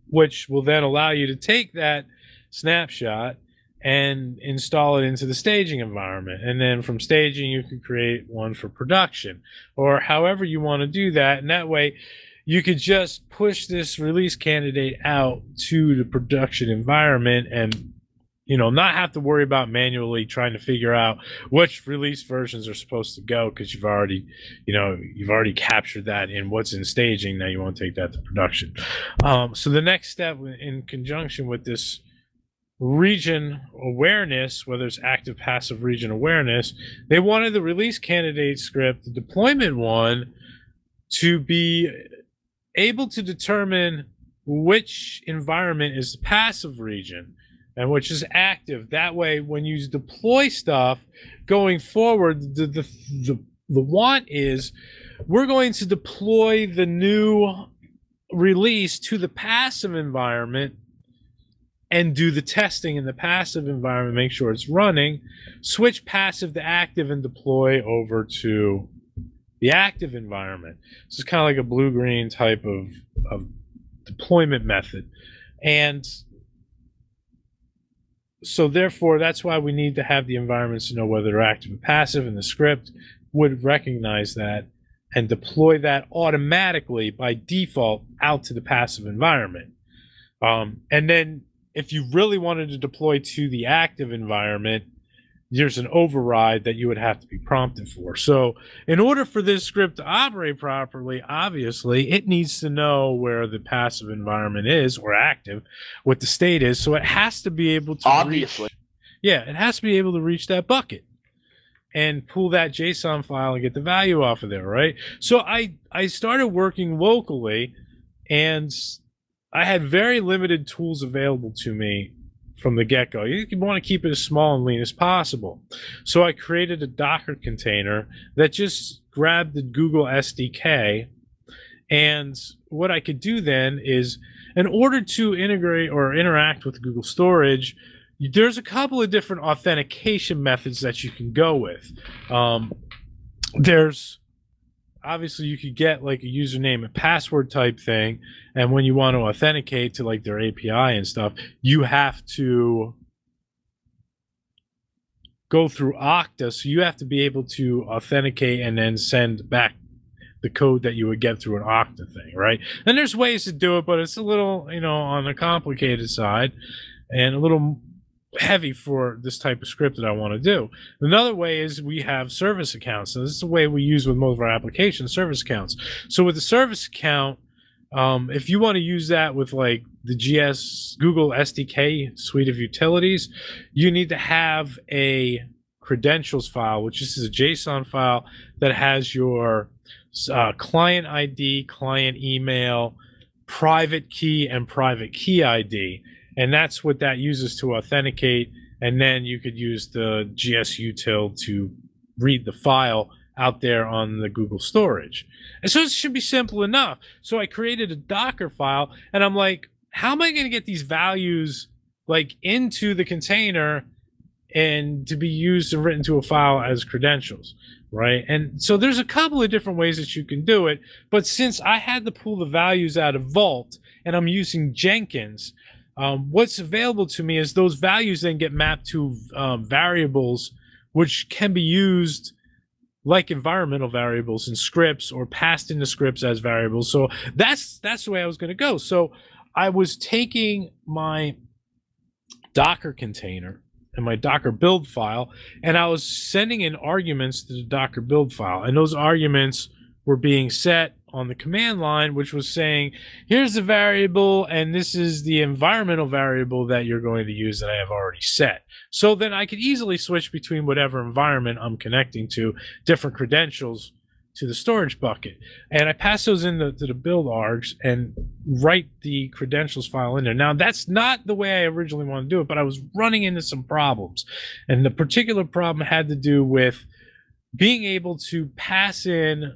which will then allow you to take that snapshot and install it into the staging environment. And then from staging, you can create one for production, or however you want to do that. And that way, you could just push this release candidate out to the production environment and, you know, not have to worry about manually trying to figure out which release versions are supposed to go, because you've already, you know, you've already captured that in what's in staging. Now you want to take that to production. Um, so the next step in conjunction with this region awareness, whether it's active, passive region awareness, they wanted the release candidate script, the deployment one, to be able to determine which environment is the passive region and which is active. That way, when you deploy stuff going forward, the the the, the want is we're going to deploy the new release to the passive environment and do the testing in the passive environment, make sure it's running, switch passive to active, and deploy over to the active environment. This is kind of like a blue-green type of, of deployment method. And so therefore, that's why we need to have the environments to know whether they're active and passive, and the script would recognize that and deploy that automatically by default out to the passive environment. Um, and then if you really wanted to deploy to the active environment, there's an override that you would have to be prompted for. So in order for this script to operate properly, obviously, it needs to know where the passive environment is, or active, what the state is. So it has to be able to Obviously. reach, yeah, it has to be able to reach that bucket and pull that JSON file and get the value off of there, right? So I, I started working locally, and I had very limited tools available to me from the get-go. You want to keep it as small and lean as possible. So I created a Docker container that just grabbed the Google S D K. And what I could do then is, in order to integrate or interact with Google Storage, there's a couple of different authentication methods that you can go with. Um, there's Obviously, you could get like a username and password type thing, and when you want to authenticate to like their A P I and stuff, you have to go through Okta. So you have to be able to authenticate and then send back the code that you would get through an Okta thing, right? And there's ways to do it, but it's a little, you know, on the complicated side and a little heavy for this type of script that I want to do. Another way is we have service accounts. So this is the way we use with most of our applications, service accounts. So with the service account, um, if you want to use that with like the G S Google S D K suite of utilities, you need to have a credentials file, which is a JSON file that has your uh, client I D, client email, private key, and private key I D. And that's what that uses to authenticate. And then you could use the G S util to read the file out there on the Google storage. And so it should be simple enough. So I created a Docker file, and I'm like, how am I going to get these values like into the container and to be used and written to a file as credentials, right? And so there's a couple of different ways that you can do it. But since I had to pull the values out of Vault and I'm using Jenkins, Um, what's available to me is those values then get mapped to um, variables, which can be used like environmental variables in scripts or passed into scripts as variables. So that's that's the way I was going to go. So I was taking my Docker container and my Docker build file, and I was sending in arguments to the Docker build file, and those arguments were being set on the command line, which was saying, here's the variable, and this is the environmental variable that you're going to use that I have already set. So then I could easily switch between whatever environment I'm connecting to, different credentials to the storage bucket. And I pass those into to the build args and write the credentials file in there. Now, that's not the way I originally wanted to do it, but I was running into some problems. And the particular problem had to do with being able to pass in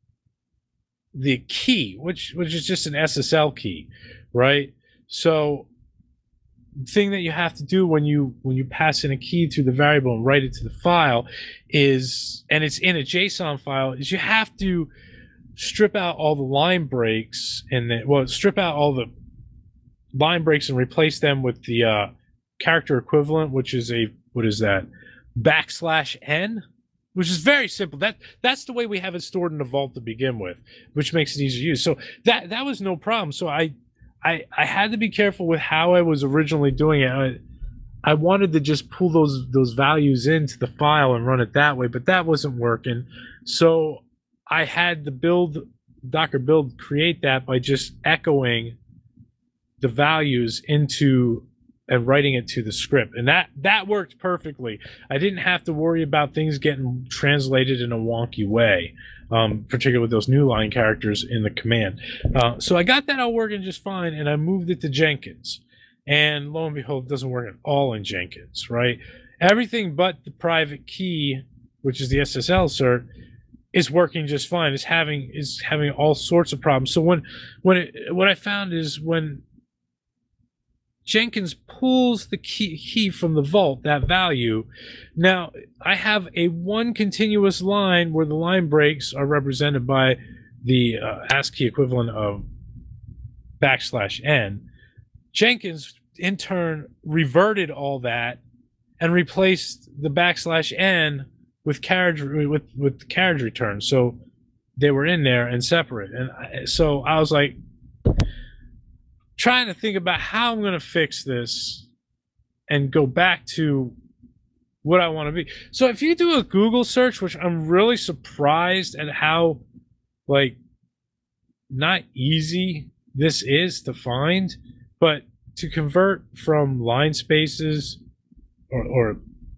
the key, which which is just an S S L key, right? So the thing that you have to do when you when you pass in a key to the variable and write it to the file is, and it's in a JSON file, is you have to strip out all the line breaks and then, well, strip out all the line breaks and replace them with the uh, character equivalent, which is a what is that backslash n, which is very simple. That that's the way we have it stored in the vault to begin with, which makes it easy to use. So that that was no problem. So I I I had to be careful with how I was originally doing it. I, I wanted to just pull those those values into the file and run it that way, but that wasn't working. So I had the build Docker build create that by just echoing the values into and writing it to the script, and that that worked perfectly. I didn't have to worry about things getting translated in a wonky way, um, particularly with those new line characters in the command. Uh, so I got that all working just fine, and I moved it to Jenkins. And lo and behold, it doesn't work at all in Jenkins, right? Everything but the private key, which is the S S L cert, is working just fine. It's having is having all sorts of problems. So when when it, what I found is when Jenkins pulls the key, key from the vault, that value, now I have a one continuous line where the line breaks are represented by the uh, ASCII equivalent of backslash n. Jenkins, in turn, reverted all that and replaced the backslash n with carriage with with carriage return. So they were in there and separate. And I, so I was like trying to think about how I'm going to fix this and go back to what I want to be. So if you do a Google search, which I'm really surprised at how like not easy this is to find. But to convert from line spaces or, or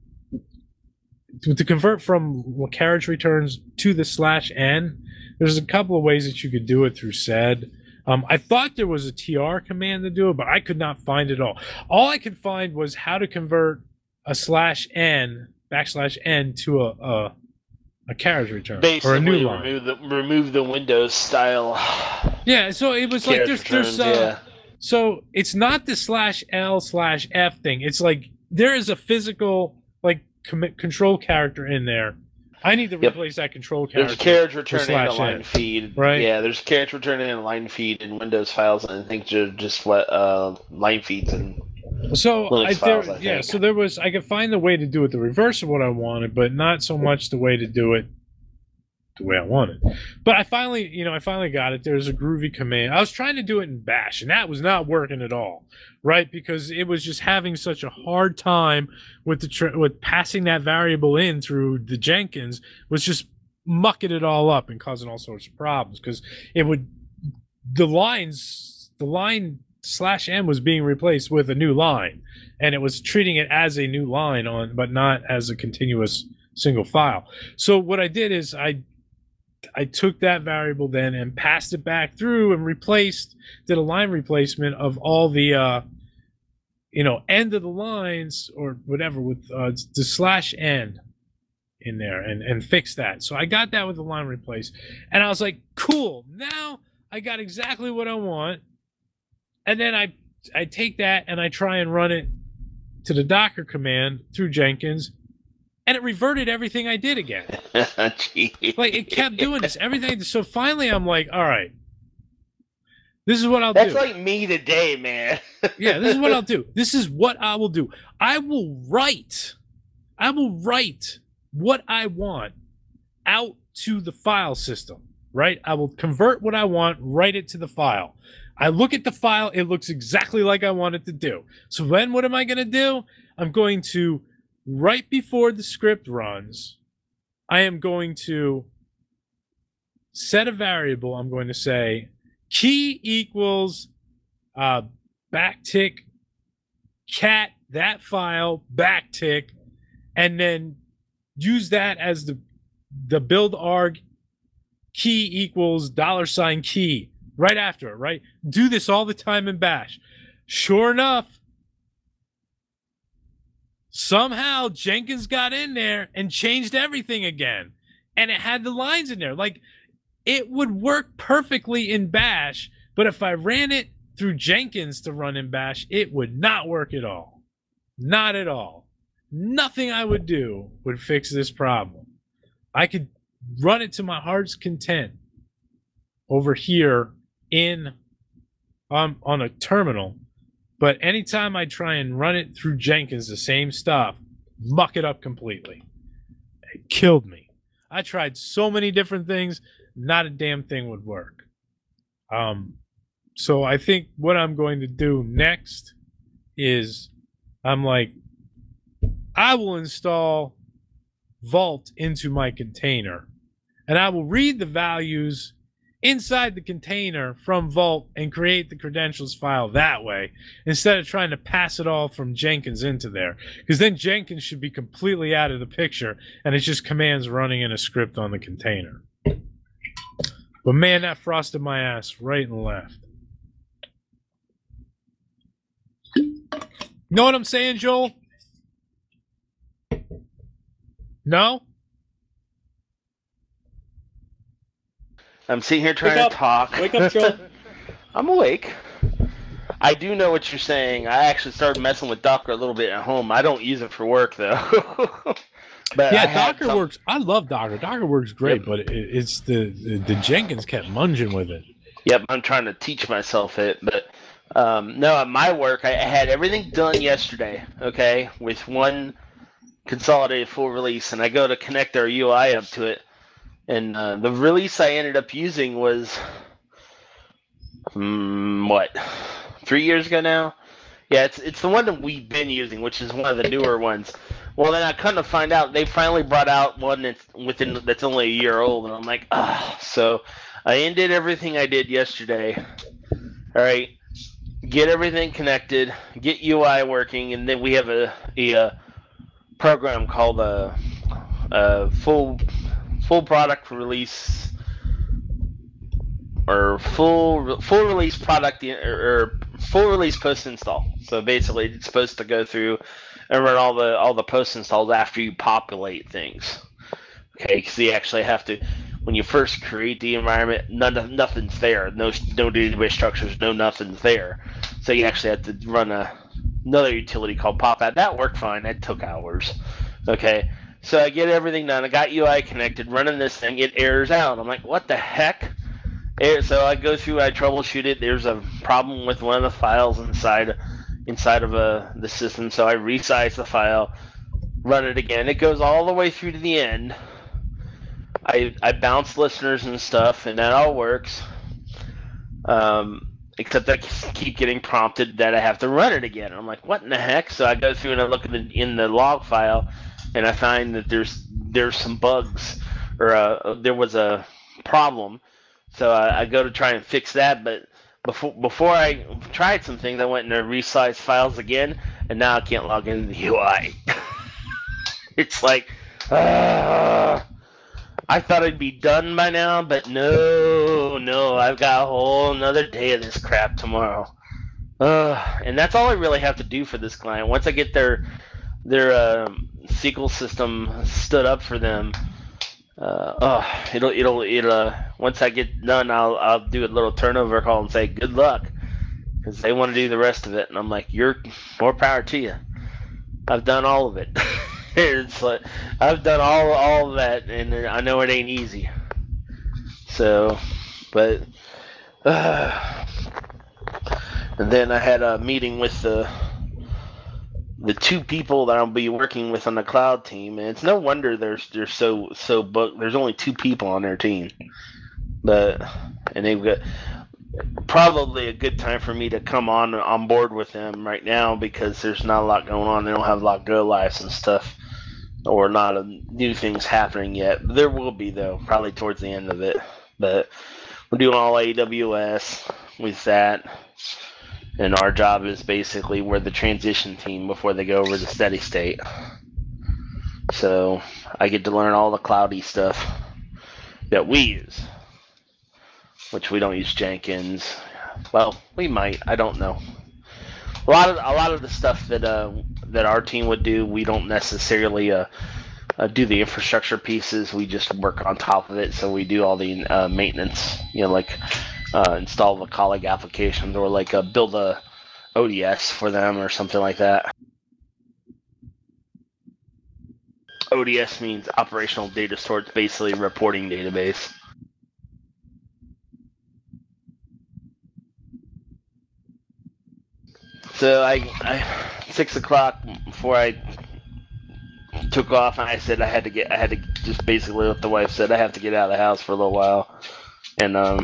to, to convert from carriage returns to the slash n, there's a couple of ways that you could do it through sed. Um, I thought there was a T R command to do it, but I could not find it all. All I could find was how to convert a slash n, backslash n, to a, a, a carriage return Basically, or a new line. remove the, remove the Windows style. Yeah, so it was like there's, returns, there's uh, yeah. So it's not the slash L slash F thing. It's like there is a physical like commit control character in there. I need to Yep. replace that control character. There's carriage with return and a slash line N, feed. right? Yeah, there's carriage return and a line feed in Windows files, and I think ju- just what uh, line feeds and So Linux I, there, files, I yeah, think. so there was I could find the way to do it the reverse of what I wanted, but not so much the way to do it the way I wanted. But I finally, you know, I finally got it. There's a groovy command. I was trying to do it in Bash, and that was not working at all, right? Because it was just having such a hard time with the tr- with passing that variable in through the Jenkins, was just mucking it all up and causing all sorts of problems. Because it would the lines, the line slash n was being replaced with a new line, and it was treating it as a new line on, but not as a continuous single file. So what I did is I I took that variable then and passed it back through and replaced, did a line replacement of all the, uh, you know, end of the lines or whatever with uh, the slash n in there and, and fixed that. So I got that with the line replace. And I was like, cool, now I got exactly what I want. And then I, I take that and I try and run it to the Docker command through Jenkins. And it reverted everything I did again. Jeez. Like, it kept doing this. Everything. So finally, I'm like, all right. This is what I'll That's do. like me today, man. Yeah, this is what I'll do. This is what I will do. I will write. I will write what I want out to the file system, right? I will convert what I want, write it to the file. I look at the file. It looks exactly like I want it to do. So then what am I going to do? I'm going to, right before the script runs, I am going to set a variable. I'm going to say key equals uh, backtick cat that file backtick, and then use that as the the build arg key equals dollar sign key right after it, right? Do this all the time in Bash. Sure enough, somehow Jenkins got in there and changed everything again. And it had the lines in there. Like, it would work perfectly in Bash, but if I ran it through Jenkins to run in Bash, it would not work at all. Not at all. Nothing I would do would fix this problem. I could run it to my heart's content over here in um, on a terminal, But anytime I try and run it through Jenkins, the same stuff, muck it up completely. It killed me. I tried so many different things, not a damn thing would work. Um, so I think what I'm going to do next is I'm like, I will install Vault into my container, and I will read the values inside the container from Vault and create the credentials file that way, instead of trying to pass it all from Jenkins into there. Because then Jenkins should be completely out of the picture, and it's just commands running in a script on the container. But man, that frosted my ass right and left. Know what I'm saying, Joel? No? I'm sitting here trying Wake up. to talk. Wake up, Joel. I'm awake. I do know what you're saying. I actually started messing with Docker a little bit at home. I don't use it for work, though. But I Yeah, had Docker some- works. I love Docker. Docker works great, Yep. but it, it's the, the the Jenkins kept munging with it. Yep, I'm trying to teach myself it, but um, no, at my work, I I had everything done yesterday, okay, with one consolidated full release, and I go to connect our U I up to it, and uh, the release I ended up using was, um, what, three years ago now? Yeah, it's it's the one that we've been using, which is one of the newer ones. Well, then I come to find out they finally brought out one that's within that's only a year old, and I'm like, ah. So I ended everything I did yesterday. All right, get everything connected, get U I working, and then we have a a, a program called a, a full full product release or full full release product or, or full release post install. So basically, it's supposed to go through and run all the all the post installs after you populate things. Okay, because you actually have to, when you first create the environment, none of, nothing's there. No no database structures, no nothing's there. So you actually have to run a another utility called PopAd. That worked fine. That took hours. Okay, so I get everything done. I got U I connected, running this thing. It errors out. I'm like, what the heck? So I go through, I troubleshoot it. There's a problem with one of the files inside inside of uh, the system, so I resize the file, run it again. It goes all the way through to the end. I I bounce listeners and stuff, and that all works. Um, except I keep getting prompted that I have to run it again. I'm like, what in the heck? So I go through and I look in the, in the log file, and I find that there's there's some bugs, or uh, there was a problem. So I, I go to try and fix that, but before before I tried some things, I went and resized files again, and now I can't log into the U I. It's like, uh, I thought I'd be done by now, but no, no, I've got a whole another day of this crap tomorrow. Uh, and that's all I really have to do for this client. Once I get their their um, S Q L system stood up for them, uh, oh, it'll it'll it'll. Uh, once I get done, I'll I'll do a little turnover call and say good luck, because they want to do the rest of it, and I'm like, you're more power to you. I've done all of it. It's like I've done all all of that, and I know it ain't easy. So, but uh, and then I had a meeting with the the two people that I'll be working with on the cloud team, and it's no wonder there's they're so so booked. There's only two people on their team, but and they've got probably a good time for me to come on on board with them right now, because there's not a lot going on. They don't have a lot of go lives and stuff, or a lot of new things happening yet. There will be, though, probably towards the end of it. But we're doing all A W S with that, and our job is basically we're the transition team before they go over to steady state. So I get to learn all the cloudy stuff that we use, which we don't use Jenkins. Well, we might. I don't know. A lot of a lot of the stuff that uh, that our team would do, we don't necessarily uh, uh, do the infrastructure pieces. We just work on top of it. So we do all the uh, maintenance. You know, like uh, install the colleague applications, or like uh, build a O D S for them or something like that. O D S means operational data storage, basically a reporting database. So I, I six o'clock before I took off, and I said I had to get, I had to just basically what the wife said, I have to get out of the house for a little while, and um,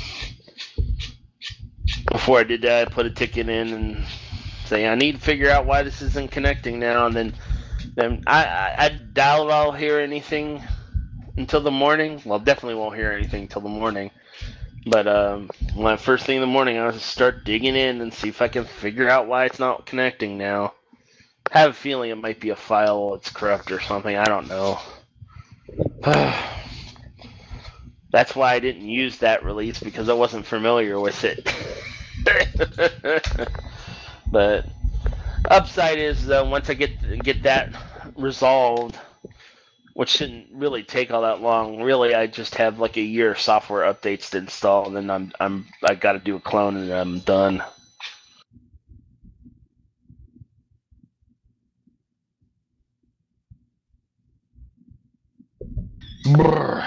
before I did that, I put a ticket in and say I need to figure out why this isn't connecting now, and then, then I, I, I doubt I'll hear anything until the morning. Well, definitely won't hear anything until the morning. But um, when first thing in the morning, I was start digging in and see if I can figure out why it's not connecting now. I have a feeling it might be a file that's corrupt or something. I don't know. That's why I didn't use that release, because I wasn't familiar with it. But upside is uh, once I get get that resolved, which shouldn't really take all that long. Really, I just have like a year of software updates to install, and then I'm I'm I got to do a clone, and I'm done. Brr.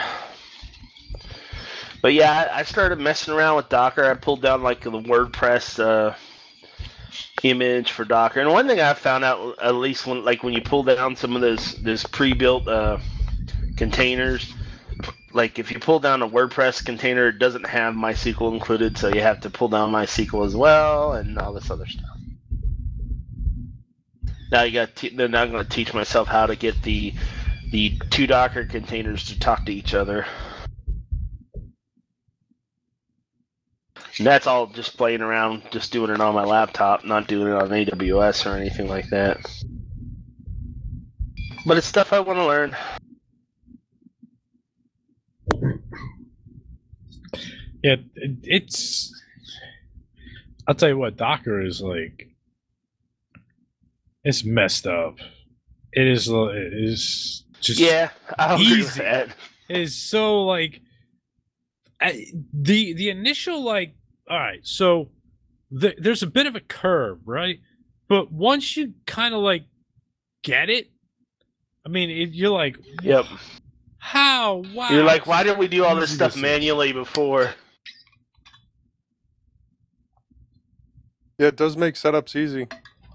But yeah, I, I started messing around with Docker. I pulled down like the WordPress uh, image for Docker, and one thing I found out, at least when like when you pull down some of those those pre-built uh, containers, like if you pull down a WordPress container, it doesn't have MySQL included, so you have to pull down MySQL as well, and all this other stuff. Now you got. Te- then I'm going to teach myself how to get the the two Docker containers to talk to each other. And that's all just playing around, just doing it on my laptop, not doing it on A W S or anything like that. But it's stuff I want to learn. Yeah, it, it's. I'll tell you what, Docker is like. It's messed up. It is. It is just. Yeah, I agree easy. with that. It is so like. I, the the initial like. All right, so the, there's a bit of a curve, right? But once you kind of like get it, I mean, it, you're like, yep. How? Wow. You're like, why didn't we do all this Easy stuff to manually before? Yeah, it does make setups easy.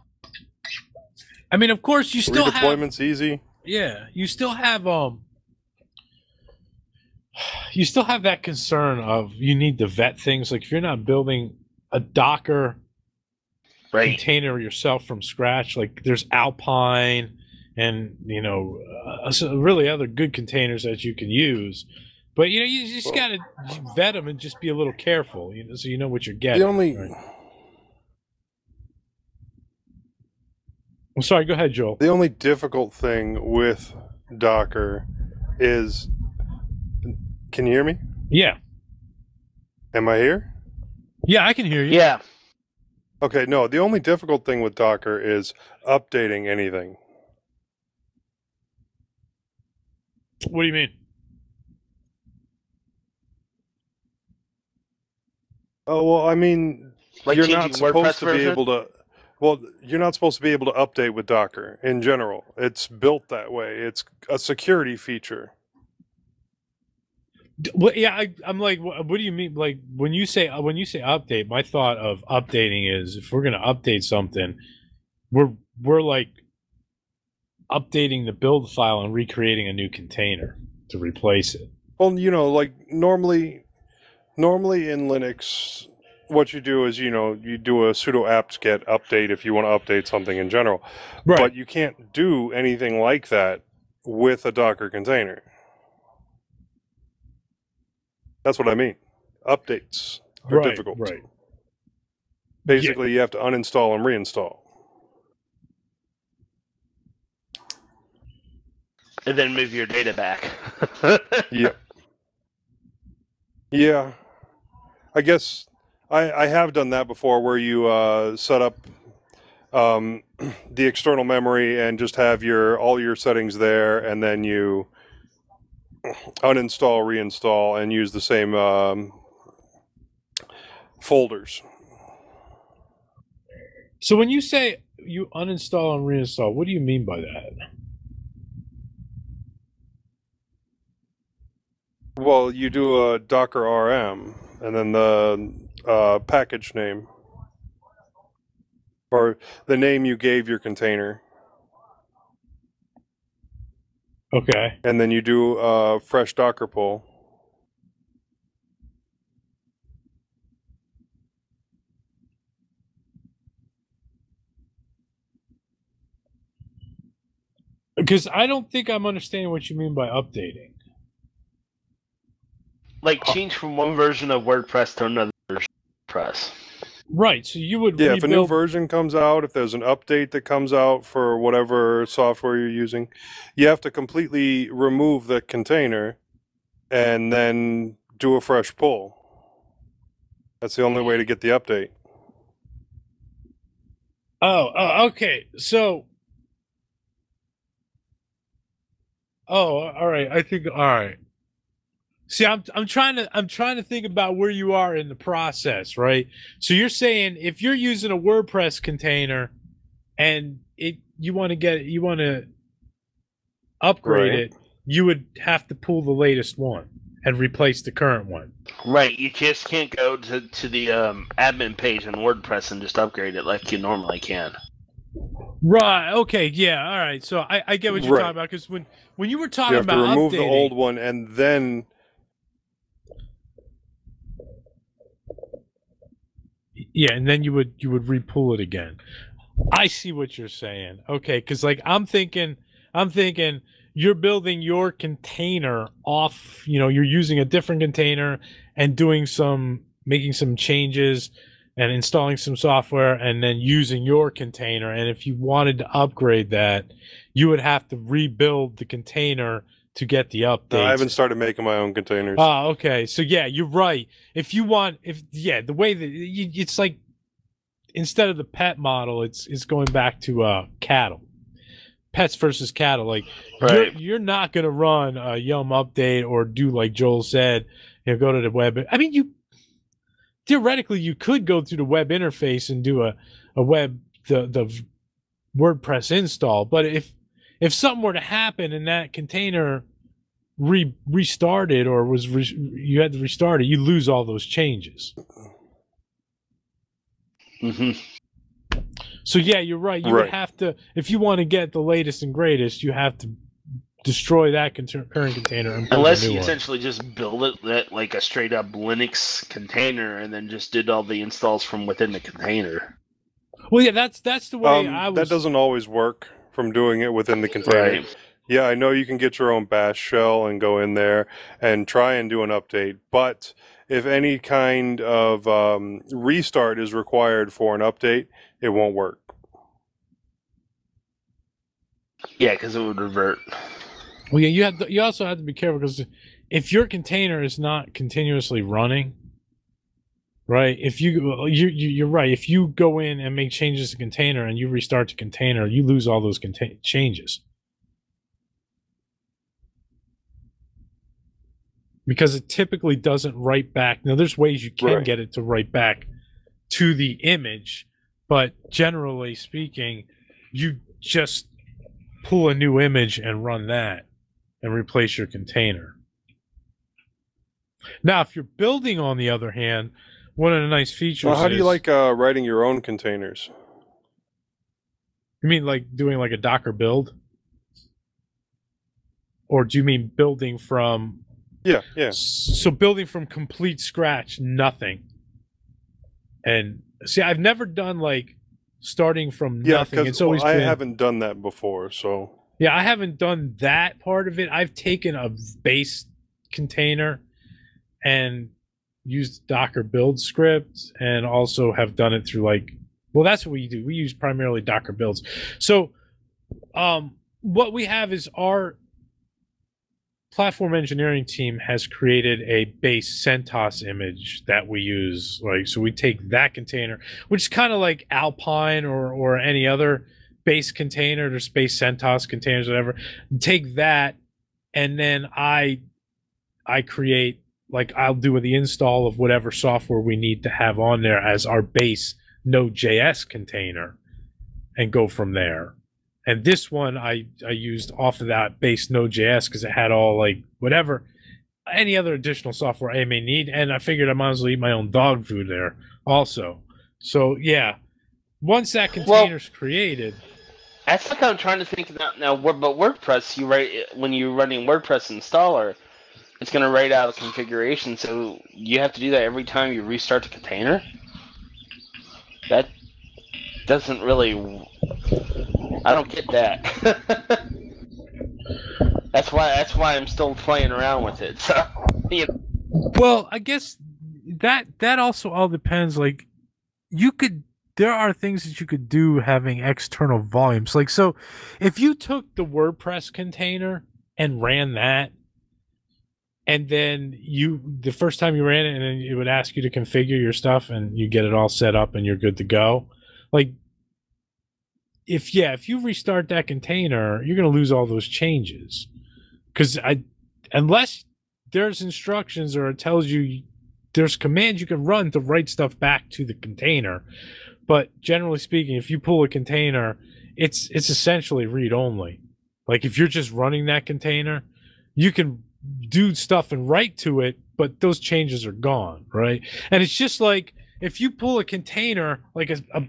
I mean, of course, you still have redeployment's easy. Yeah, you still have um, you still have that concern of you need to vet things. Like if you're not building a Docker right. container yourself from scratch, like there's Alpine and you know uh, so really other good containers that you can use. But you know, you just well, gotta vet them and just be a little careful, you know, so you know what you're getting. The only. Right? I'm sorry. Go ahead, Joel. The only difficult thing with Docker is. Can you hear me? Yeah. Am I here? Yeah, I can hear you. Yeah. Okay, no, the only difficult thing with Docker is updating anything. What do you mean? Oh, well, I mean, like you're not supposed WordPress to version? be able to... Well, you're not supposed to be able to update with Docker in general. It's built that way. It's a security feature. Well, yeah, I, I'm like, what, what do you mean? Like when you say when you say update, my thought of updating is if we're going to update something, we're we're like updating the build file and recreating a new container to replace it. Well, you know, like normally, normally in Linux, what you do is you know you do a sudo apt-get update if you want to update something in general, right. But you can't do anything like that with a Docker container. That's what I mean. Updates are right, difficult. Right. Basically, yeah. you have to uninstall and reinstall. And then move your data back. Yeah. Yeah. I guess I, I have done that before where you uh, set up um, the external memory and just have your all your settings there, and then you uninstall, reinstall, and use the same um, folders. So when you say you uninstall and reinstall, what do you mean by that? Well, you do a Docker R M, and then the uh, package name. or the name you gave your container. Okay. And then you do a fresh Docker pull. Because I don't think I'm understanding what you mean by updating. Like change from one version of WordPress to another version of WordPress. Right, so you would Yeah, rebuild... if a new version comes out, if there's an update that comes out for whatever software you're using, you have to completely remove the container and then do a fresh pull. That's the only way to get the update. Oh, oh, okay. So, oh, all right. I think all right. See, I'm I'm trying to I'm trying to think about where you are in the process, right? So you're saying if you're using a WordPress container and it you want to get you want to upgrade Right. it, you would have to pull the latest one and replace the current one. Right, you just can't go to, to the um, admin page on WordPress and just upgrade it like you normally can. Right. Okay. Yeah. All right. So I, I get what you're Right. talking about because when when you were talking You have to about remove updating, the old one and then yeah, and then you would you would repull it again. I see what you're saying. Okay, because like I'm thinking, I'm thinking you're building your container off. You know, you're using a different container and doing some, making some changes and installing some software, and then using your container. And if you wanted to upgrade that, you would have to rebuild the container to get the updates. No, I haven't started making my own containers. Oh, okay. So yeah, you're right. If you want, if yeah, the way that you, it's like instead of the pet model, it's it's going back to uh cattle, pets versus cattle. Like Right. you're you're not gonna run a Yum update or do like Joel said, you know, go to the web. I mean, you theoretically you could go through the web interface and do a a web the the WordPress install, but if if something were to happen and that container re restarted or was re you had to restart it, you lose all those changes. hmm So yeah, you're right. You Right. would have to, if you want to get the latest and greatest, you have to destroy that con current container and build Unless a new you one. essentially just build it that, like a straight up Linux container and then just did all the installs from within the container. Well, yeah, that's that's the way Um, I was. that doesn't always work from doing it within the container. Right. Yeah, I know you can get your own bash shell and go in there and try and do an update, but if any kind of um, restart is required for an update, it won't work. Yeah, because it would revert. Well, yeah, you have to, you also have to be careful because if your container is not continuously running, right? If you you you- you're right. If you go in and make changes to container and you restart the container, you lose all those contain changes because it typically doesn't write back. Now, there's ways you can Right. get it to write back to the image, but generally speaking, you just pull a new image and run that and replace your container. Now, if you're building, on the other hand, one of the nice features Well, how do you is- like uh, writing your own containers? You mean like doing like a Docker build? Or do you mean building from... Yeah, yeah. So building from complete scratch, nothing. And see, I've never done like starting from Yeah, nothing. because It's always I been... haven't done that before, so... Yeah, I haven't done that part of it. I've taken a base container and used Docker build script, and also have done it through like, well, that's what we do. We use primarily Docker builds. So um, what we have is our platform engineering team has created a base CentOS image that we use. Like, so we take that container, which is kind of like Alpine or, or any other base container. There's base CentOS containers, whatever. Take that, and then I I create, like, I'll do the install of whatever software we need to have on there as our base Node.js container, and go from there. And this one I I used off of that base Node.js because it had all like whatever any other additional software I may need, and I figured I might as well eat my own dog food there also. So yeah. once that container's well, created. That's like I'm trying to think about now. But WordPress, you write when you're running WordPress installer, it's going to write out a configuration. So you have to do that every time you restart the container. That doesn't really. I don't get that. That's why. That's why I'm still playing around with it. So, you know. Well, I guess that that also all depends. Like, you could. There are things that you could do having external volumes. Like, so if you took the WordPress container and ran that, and then you, the first time you ran it, and then it would ask you to configure your stuff, and you get it all set up and you're good to go. Like, if, yeah, if you restart that container, you're going to lose all those changes. Because I, unless there's instructions or it tells you there's commands you can run to write stuff back to the container. But generally speaking, if you pull a container, it's it's essentially read-only. Like, if you're just running that container, you can do stuff and write to it, but those changes are gone, right? And it's just like, if you pull a container, like a, a,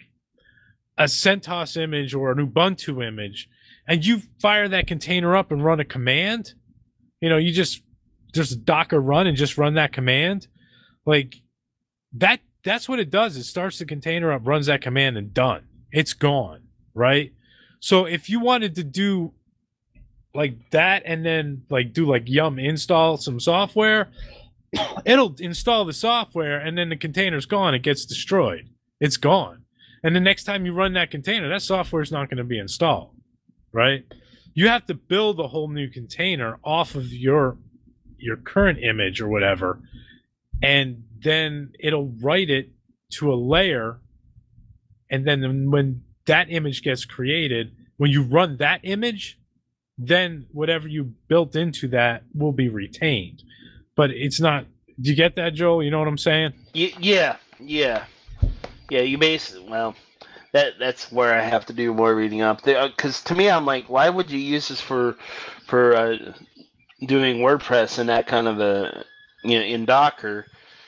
a CentOS image or an Ubuntu image, and you fire that container up and run a command, you know, you just, there's a Docker run and just run that command, like, that. That's what it does. It starts the container up, runs that command, and done. It's gone, right? So if you wanted to do like that and then like do like yum install some software, it'll install the software and then the container's gone. It gets destroyed. It's gone. And the next time you run that container, that software is not going to be installed, right? You have to build a whole new container off of your your current image or whatever, and then it'll write it to a layer, and then when that image gets created, when you run that image, then whatever you built into that will be retained. But it's not. Do you get that, Joel? You know what I'm saying? Yeah, yeah, yeah. You basically, well, that that's where I have to do more reading up. Because to me, I'm like, why would you use this for for uh, doing WordPress and that kind of a, you know, in Docker?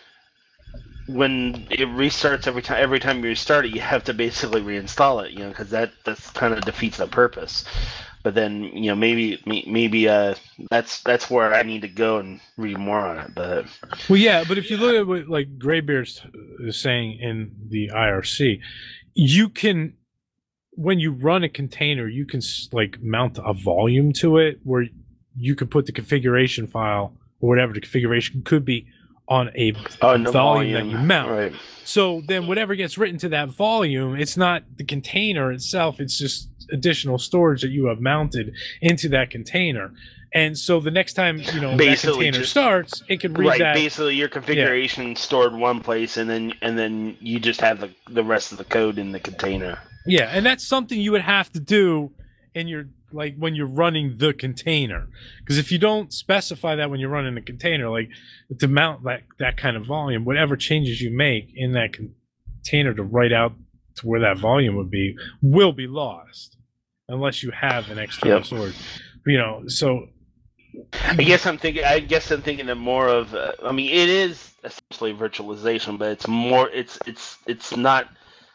When it restarts every time, every time you restart it, you have to basically reinstall it, you know, because that that's kind of defeats the purpose. But then, you know, maybe maybe uh, that's that's where I need to go and read more on it. But well, yeah, but if you look at what like Graybeard is saying in the I R C, you can, when you run a container, you can like mount a volume to it where you could put the configuration file or whatever the configuration could be on a oh, no volume, volume that you mount. Right. So then whatever gets written to that volume, it's not the container itself, it's just additional storage that you have mounted into that container. And so the next time, you know, basically that container just, starts, it can read right, that. Basically your configuration yeah. stored one place, and then and then you just have the, the rest of the code in the container. Yeah, and that's something you would have to do in your, like, when you're running the container. Because if you don't specify that when you're running the container, like to mount that, that kind of volume, whatever changes you make in that container to write out to where that volume would be will be lost unless you have an external yep. storage. You know, so I guess I'm thinking. I guess I'm thinking of more of. Uh, I mean, it is essentially virtualization, but it's more. It's it's it's not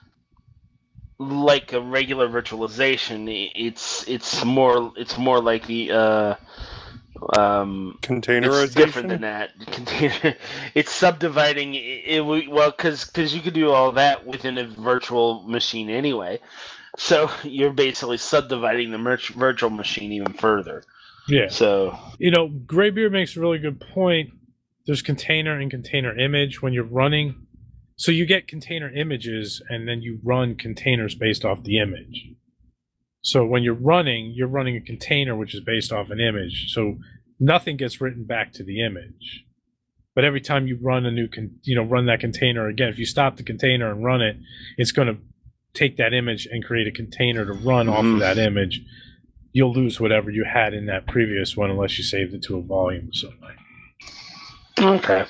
like a regular virtualization. It's it's more. It's more like the. Uh, um, Containerization. It's different than that. Container. It's subdividing. It, it well, because because you could do all that within a virtual machine anyway. So you're basically subdividing the merch, virtual machine even further. Yeah. So, you know, Graybeard makes a really good point. There's container and container image when you're running. So you get container images and then you run containers based off the image. So when you're running, you're running a container which is based off an image. So nothing gets written back to the image. But every time you run a new, con- you know, run that container again, if you stop the container and run it, it's going to take that image and create a container to run mm-hmm. off of that image. You'll lose whatever you had in that previous one unless you saved it to a volume or something. Okay.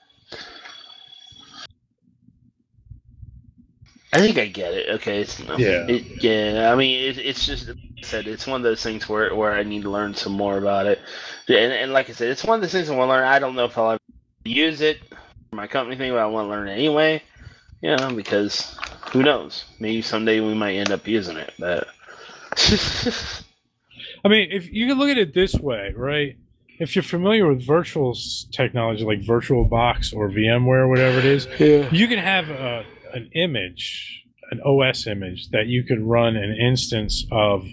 I think I get it. Okay. It's, yeah. It, yeah. I mean, it, it's just, like I said, it's one of those things where where I need to learn some more about it. And, and like I said, it's one of those things I want to learn. I don't know if I'll ever use it for my company thing, but I want to learn it anyway. You know, because Who knows? Maybe someday we might end up using it. But I mean, if you can look at it this way, right? If you're familiar with virtual s- technology like VirtualBox or VMware, whatever it is, yeah. you can have a, an image, an O S image that you could run an instance of,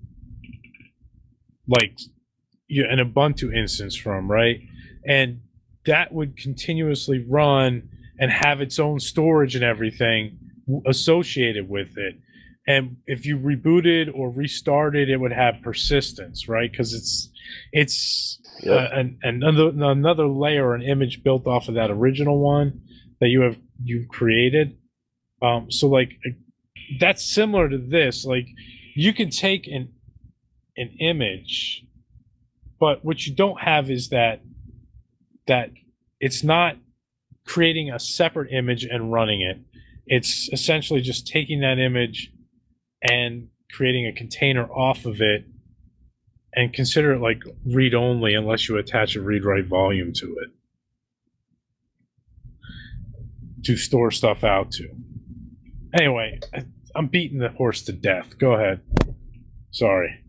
like you, an Ubuntu instance from, right? And that would continuously run and have its own storage and everything associated with it. And if you rebooted or restarted, it would have persistence, right? Because it's it's Yep. uh, an, another another layer, an image built off of that original one that you have you've created. Um, so like that's similar to this. Like you can take an an image, but what you don't have is that that it's not creating a separate image and running it. It's essentially just taking that image and creating a container off of it and consider it like read-only unless you attach a read-write volume to it to store stuff out to. Anyway, I, I'm beating the horse to death. Go ahead. Sorry.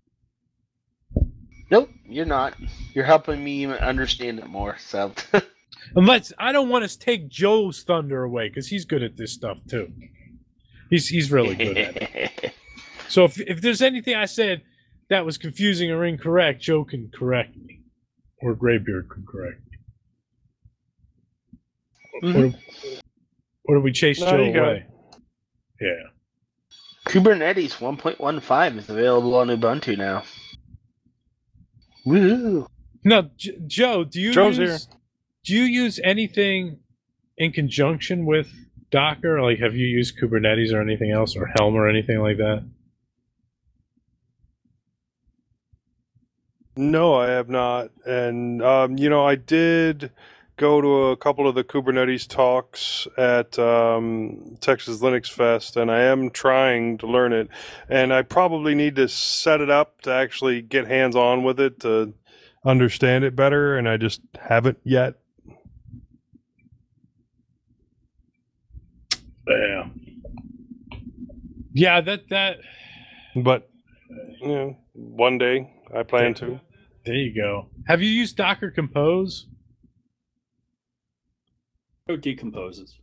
Nope, you're not. You're helping me understand it more. So, Unless I don't want to take Joe's thunder away because he's good at this stuff too. He's he's really good at it. So if if there's anything I said that was confusing or incorrect, Joe can correct me, or Graybeard can correct me. Mhm. Or, or do we chase No, Joe you got away? Yeah. Kubernetes one point one five is available on Ubuntu now. Woo! No, J- Joe, do you Joe's use, here. do you use anything in conjunction with Docker? Like, have you used Kubernetes or anything else, or Helm or anything like that? No, I have not. And, um, you know, I did go to a couple of the Kubernetes talks at um, Texas Linux Fest, and I am trying to learn it. And I probably need to set it up to actually get hands-on with it to understand it better, and I just haven't yet. Yeah. Yeah, that that But, you know, one day I plan to. there you go. Have you used Docker Compose? How it decomposes.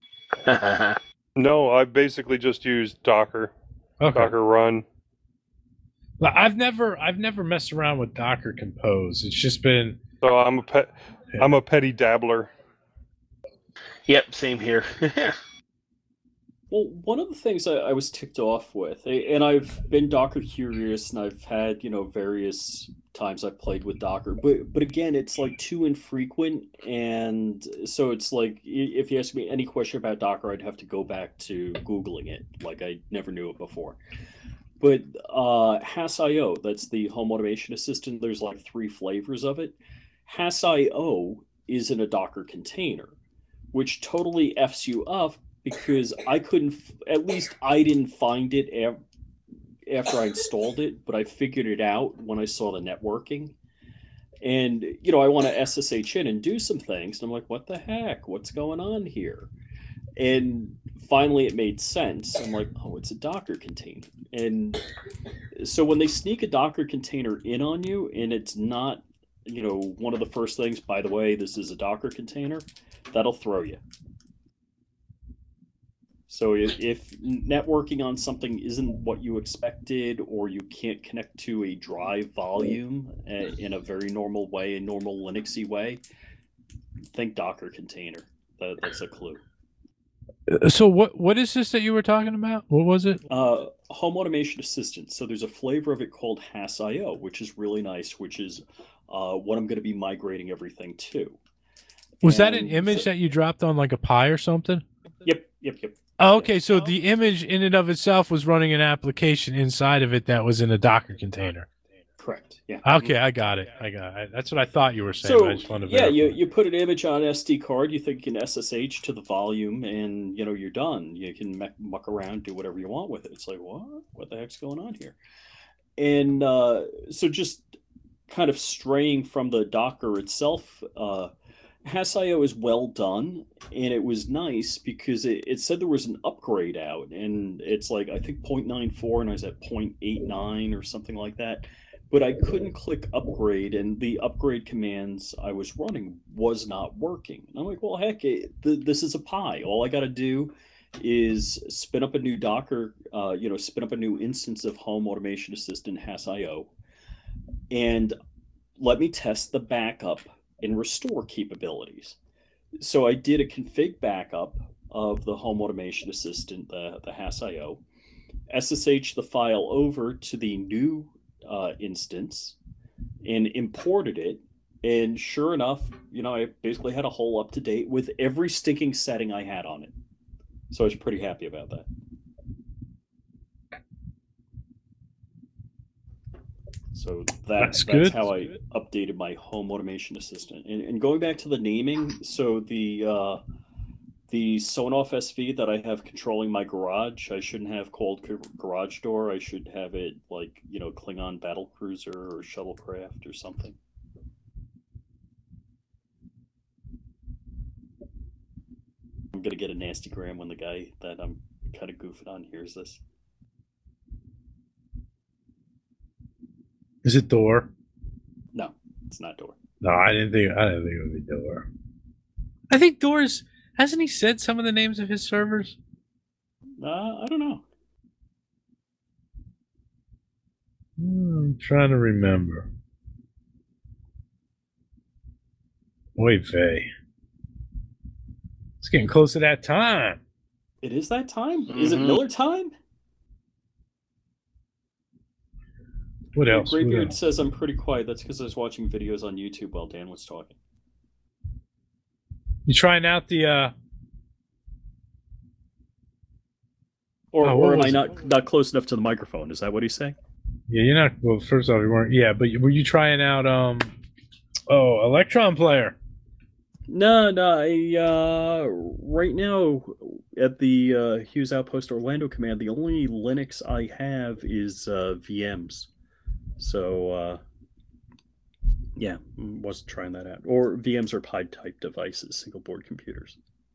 No, I basically just used Docker, Okay. Docker Run. Well, I've never I've never messed around with Docker Compose. It's just been So I'm a pet, I'm a petty dabbler. Yep, same here. Well, one of the things I, I was ticked off with, and I've been Docker curious, and I've had, you know, various times I've played with Docker, but but again, it's like too infrequent, and so it's like i- if you ask me any question about Docker, I'd have to go back to Googling it, like I never knew it before. But uh, Hass.io, that's the home automation assistant. There's like three flavors of it. Hass.io is in a Docker container, which totally F's you up because I couldn't, f- at least I didn't find it af- after I installed it, but I figured it out when I saw the networking. And, you know, I want to S S H in and do some things. And I'm like, what the heck? What's going on here? And finally it made sense. I'm like, oh, it's a Docker container. And so when they sneak a Docker container in on you and it's not, you know, one of the first things, by the way, this is a Docker container, that'll throw you. So if, if networking on something isn't what you expected, or you can't connect to a drive volume uh, in a very normal way, a normal Linuxy way, think Docker container. That, that's a clue. So what what is this that you were talking about? What was it? Uh, home automation assistant. So there's a flavor of it called Hass.io, which is really nice, which is uh, what I'm going to be migrating everything to. Was that an And image so- that you dropped on like a Pi or something? Yep, yep, yep. Oh, okay, so the image in and of itself was running an application inside of it that was in a Docker container. Correct. Yeah. Okay, I got it. I got it. That's what I thought you were saying. So I just wanted to yeah, you, verify. you put an image on S D card. You think you can S S H to the volume, and you know you're done. You can muck, muck around, do whatever you want with it. It's like what? What the heck's going on here? And uh, so just kind of straying from the Docker itself, uh, Hass.io is well done, and it was nice because it, it said there was an upgrade out, and it's like, I think zero point nine four, and I was at zero point eight nine or something like that. But I couldn't click upgrade, and the upgrade commands I was running was not working. And I'm like, well, heck, it, th- this is a Pi. All I got to do is spin up a new Docker, uh, you know, spin up a new instance of Home Automation Assistant Hass.io, and let me test the backup and restore capabilities. So I did a config backup of the Home Automation Assistant, the, the Hass.io, S S H the file over to the new uh, instance, and imported it. And sure enough, you know, I basically had a whole up to date with every stinking setting I had on it. So I was pretty happy about that. So that, That's that's, good. how I updated my Home Automation Assistant. And, and going back to the naming, so the uh, the Sonoff S V that I have controlling my garage, I shouldn't have called Garage Door. I should have it like, you know, Klingon Battle Cruiser or Shuttlecraft or something. I'm going to get a nasty gram when the guy that I'm kind of goofing on hears this. Is it Door? No, it's not Door. No, I didn't think. I didn't think it would be Door. I think Door's. Hasn't he said some of the names of his servers? Uh, I don't know. Hmm, I'm trying to remember. Wait, Vey. It's getting close to that time. It is that time? Is it Mhm. Miller time? What else? What Graybeard else? says I'm pretty quiet. That's because I was watching videos on YouTube while Dan was talking. You trying out the? uh Or, Oh, or what am was I it? not not close enough to the microphone? Is that what he's saying? Yeah, you're not. Well, first off, you weren't. Yeah, but were you trying out? um Oh, Electron Player. No, no. I, uh, right now at the uh, Hughes Outpost Orlando command, the only Linux I have is uh, V Ms. So uh, yeah, wasn't trying that out. Or V Ms are Pi type devices, single board computers.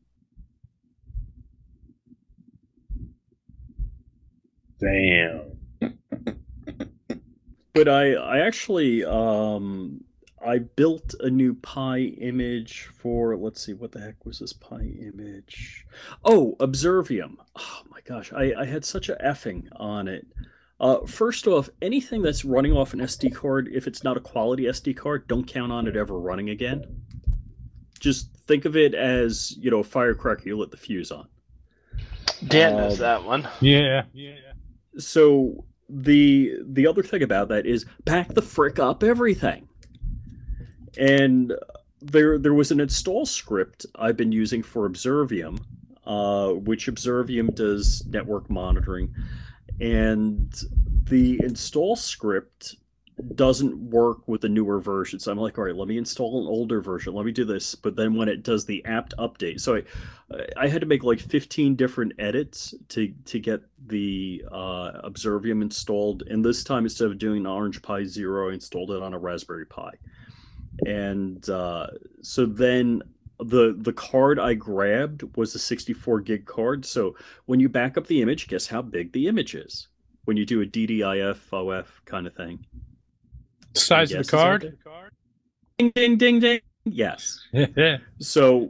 Damn. But I, I actually, um, I built a new Pi image for, let's see, what the heck was this Pi image? Oh, Observium. Oh my gosh, I, I had such a effing on it. Uh, first off, anything that's running off an S D card, if it's not a quality S D card, don't count on it ever running again. Just think of it as, you know, a firecracker you lit the fuse on. Dan knows Um, that one. Yeah. Yeah. So the the other thing about that is back the frick up everything. And there there was an install script I've been using for Observium, uh, which Observium does network monitoring, and the install script doesn't work with the newer version. So I'm like, all right, let me install an older version. Let me do this. But then when it does the apt update, so I I had to make like fifteen different edits to to get the uh, Observium installed. And this time, instead of doing an Orange Pi Zero, I installed it on a Raspberry Pi. And uh, so then the the card I grabbed was a sixty-four gig card. So when you back up the image, guess how big the image is? When you do a D D I F O F kind of thing. Size of Guesses the out card. there? Ding ding ding ding. Yes. Yeah. So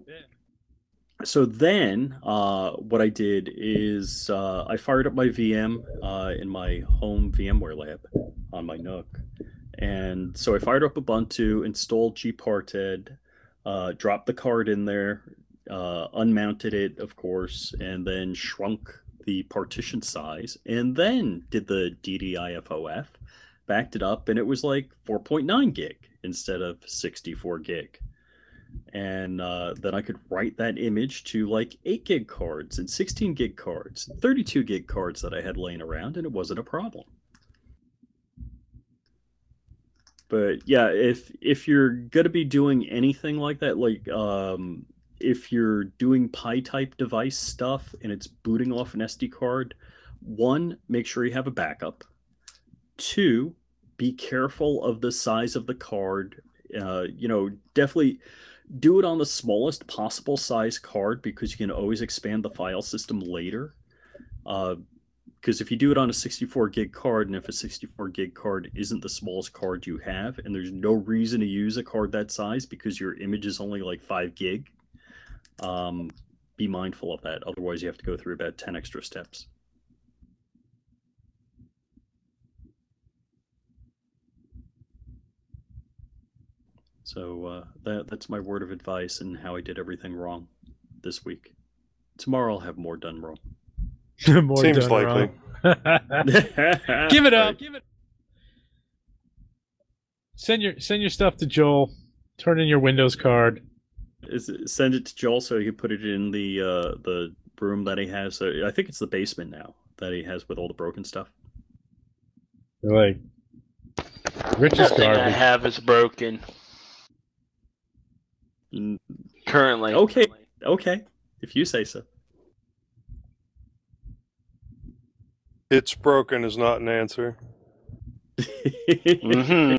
so then uh, what I did is uh, I fired up my V M uh, in my home VMware lab on my Nook. And so I fired up Ubuntu, installed gparted, uh, dropped the card in there, uh, unmounted it, of course, and then shrunk the partition size, and then did the D D I F O F, backed it up, and it was like four point nine gig instead of sixty-four gig. And uh, then I could write that image to like eight gig cards and sixteen gig cards, thirty-two gig cards that I had laying around, and it wasn't a problem. But yeah, if if you're gonna be doing anything like that, like um, if you're doing Pi type device stuff and it's booting off an S D card, one, make sure you have a backup. Two, be careful of the size of the card. Uh, you know, definitely do it on the smallest possible size card because you can always expand the file system later. Uh, because if you do it on a sixty-four gig card, and if a sixty-four gig card isn't the smallest card you have, and there's no reason to use a card that size because your image is only like five gig, um, be mindful of that. Otherwise, you have to go through about ten extra steps. So uh, that that's my word of advice and how I did everything wrong this week. Tomorrow I'll have more done wrong. More Seems done likely. wrong. Give it up. Give it. Send your send your stuff to Joel. Turn in your Windows card. Is it, send it to Joel so he can put it in the uh, the room that he has. Uh, I think it's the basement now that he has with all the broken stuff. They're like, Rich's Nothing I garbage. have is broken Mm, currently. Okay, okay, if you say so. It's broken is not an answer. hmm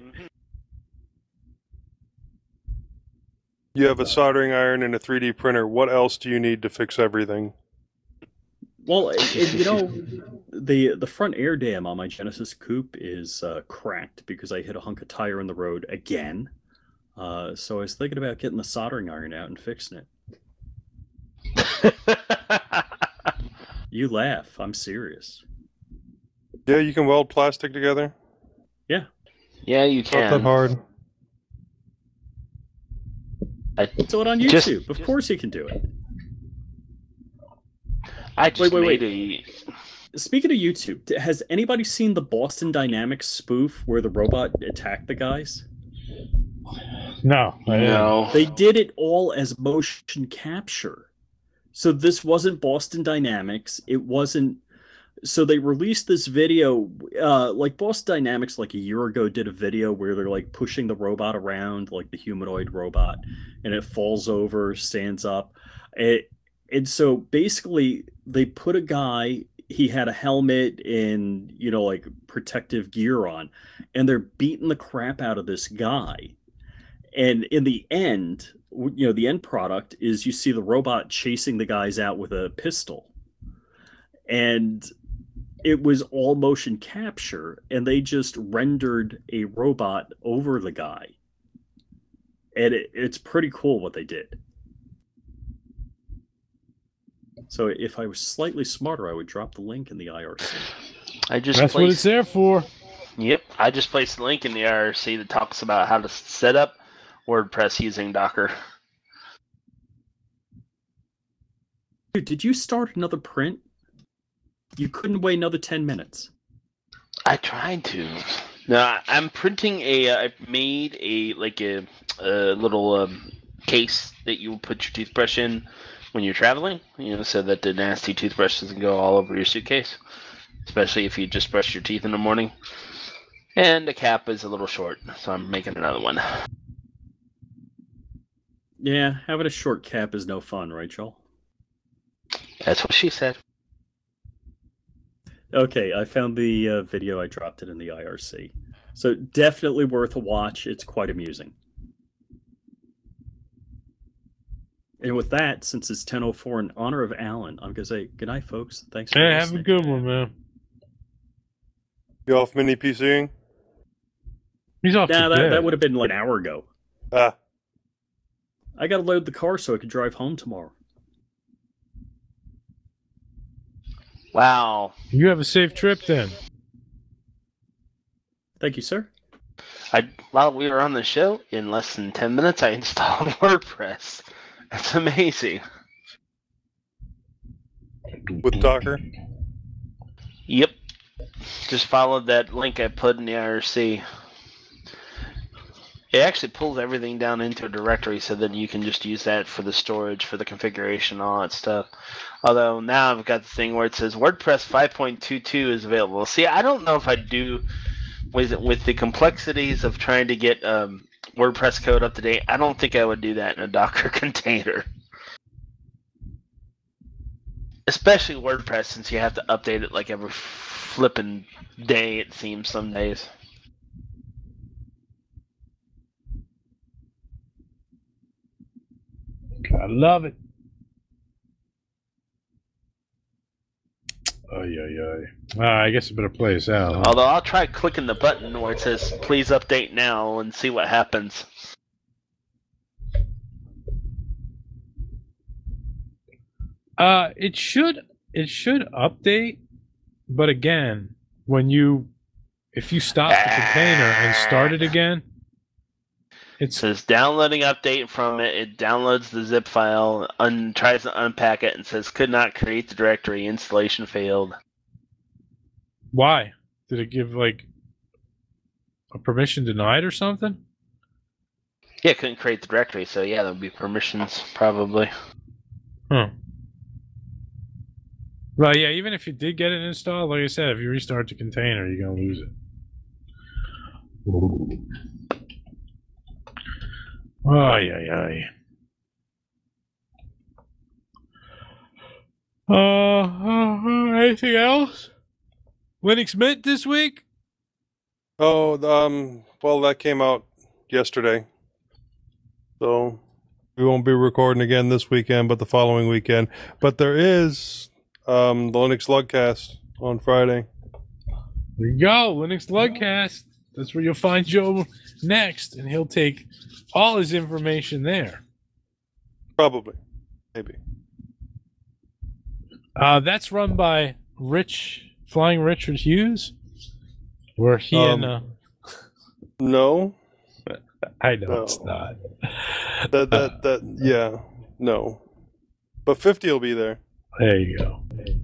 You have a soldering iron and a three D printer. What else do you need to fix everything? Well, it, it- you know, the the front air dam on my Genesis Coupe is uh, cracked because I hit a hunk of tire in the road again. Uh, so I was thinking about getting the soldering iron out and fixing it. You laugh. I'm serious. Yeah, you can weld plastic together. Yeah. Yeah, you Not that can. hard. I, Do it on Just- YouTube. Of course you can do it. I just Wait, wait, made a. Speaking of YouTube, has anybody seen the Boston Dynamics spoof where the robot attacked the guys? No, I didn't. No. They did it all as motion capture. So this wasn't Boston Dynamics. It wasn't. So they released this video, uh, like Boston Dynamics, like a year ago, did a video where they're like pushing the robot around, like the humanoid robot, and it falls over, stands up. It, and so basically, they put a guy. He had a helmet and you know like protective gear on, and they're beating the crap out of this guy. And in the end, you know, the end product is you see the robot chasing the guys out with a pistol. And it was all motion capture, and they just rendered a robot over the guy. And it, it's pretty cool what they did. So if I was slightly smarter, I would drop the link in the I R C. I just That's what it's placed. there for. Yep, I just placed a link in the I R C that talks about how to set up WordPress using Docker. Dude, did you start another print? You couldn't wait another ten minutes. I tried to. No, I- I'm printing a. Uh, I made a like a, a little um, case that you will put your toothbrush in when you're traveling. You know, so that the nasty toothbrush doesn't go all over your suitcase, especially if you just brush your teeth in the morning. And the cap is a little short, so I'm making another one. Yeah, having a short cap is no fun, right, Joel? That's what she said. Okay, I found the uh, video. I dropped it in the I R C. So definitely worth a watch. It's quite amusing. And with that, since it's ten oh four in honor of Alan, I'm going to say good night, folks. Thanks for Hey, have listening. a good one, man. You off mini PCing? He's off Nah, to that, bed. that would have been like an hour ago. Ah, I got to load the car so I could drive home tomorrow. Wow. You have a safe trip then. Thank you, sir. I while we were on the show, in less than ten minutes, I installed WordPress. That's amazing. with Docker? Yep. Just followed that link I put in the I R C. It actually pulls everything down into a directory so that you can just use that for the storage, for the configuration, all that stuff. Although now I've got the thing where it says WordPress five point two two is available. See, I don't know if I do with with the complexities of trying to get um, WordPress code up to date. I don't think I would do that in a Docker container. Especially WordPress, since you have to update it like every flipping day, it seems some days. I love it. Oh yeah, yeah. Uh, I guess I better play this out. Huh? Although I'll try clicking the button where it says "Please update now" and see what happens. Uh, it should it should update, but again, when you if you stop the container and start it again, It it's says downloading update from it. It downloads the zip file, un- tries to unpack it, and says could not create the directory. Installation failed. why did it give like a permission denied or something? Yeah, couldn't create the directory, so yeah, there would be permissions probably. Huh. Well, yeah. Even if you did get it installed, like I said, if you restart the container, you're gonna lose it. Ay, ay, ay. Uh, uh, anything else? Linux Mint this week? Oh, um, well, that came out yesterday. So we won't be recording again this weekend, but the following weekend. But there is um, the Linux Lugcast on Friday. There you go, Linux Lugcast. That's where you'll find Joe next, and he'll take all his information there. Probably. Maybe. Uh, that's run by Rich, Flying Richard Hughes, where he Um, and... Uh, No. I know no. it's not. That, that, that, yeah. No. But fifty will be there. There you go.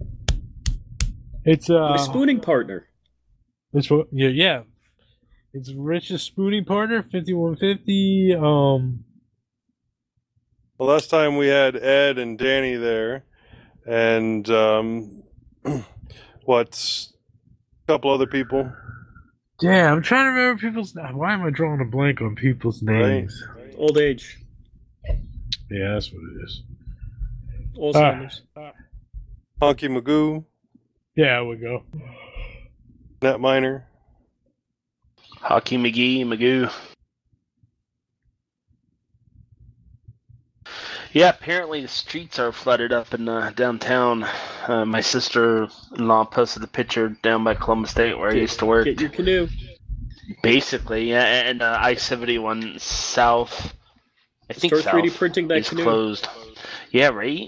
It's uh, My spooning partner. It's what? Yeah, yeah. It's Rich's spooning partner, fifty-one fifty. Um, Well, last time we had Ed and Danny there, and um, what's a couple other people. yeah, I'm trying to remember people's. Why am I drawing a blank on people's names? Right. Old age. Yeah, that's what it is. Alzheimer's. Honky Magoo, Yeah, we go. Nat Miner. Hockey McGee, Magoo. Yeah, apparently the streets are flooded up in uh, downtown. Uh, my sister-in-law posted a picture down by Columbus State where I used to work. Get your canoe. Basically, yeah, and uh, I seventy-one south. I think Start south three D printing that is canoe. closed. Yeah, right.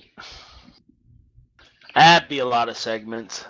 That'd be a lot of segments.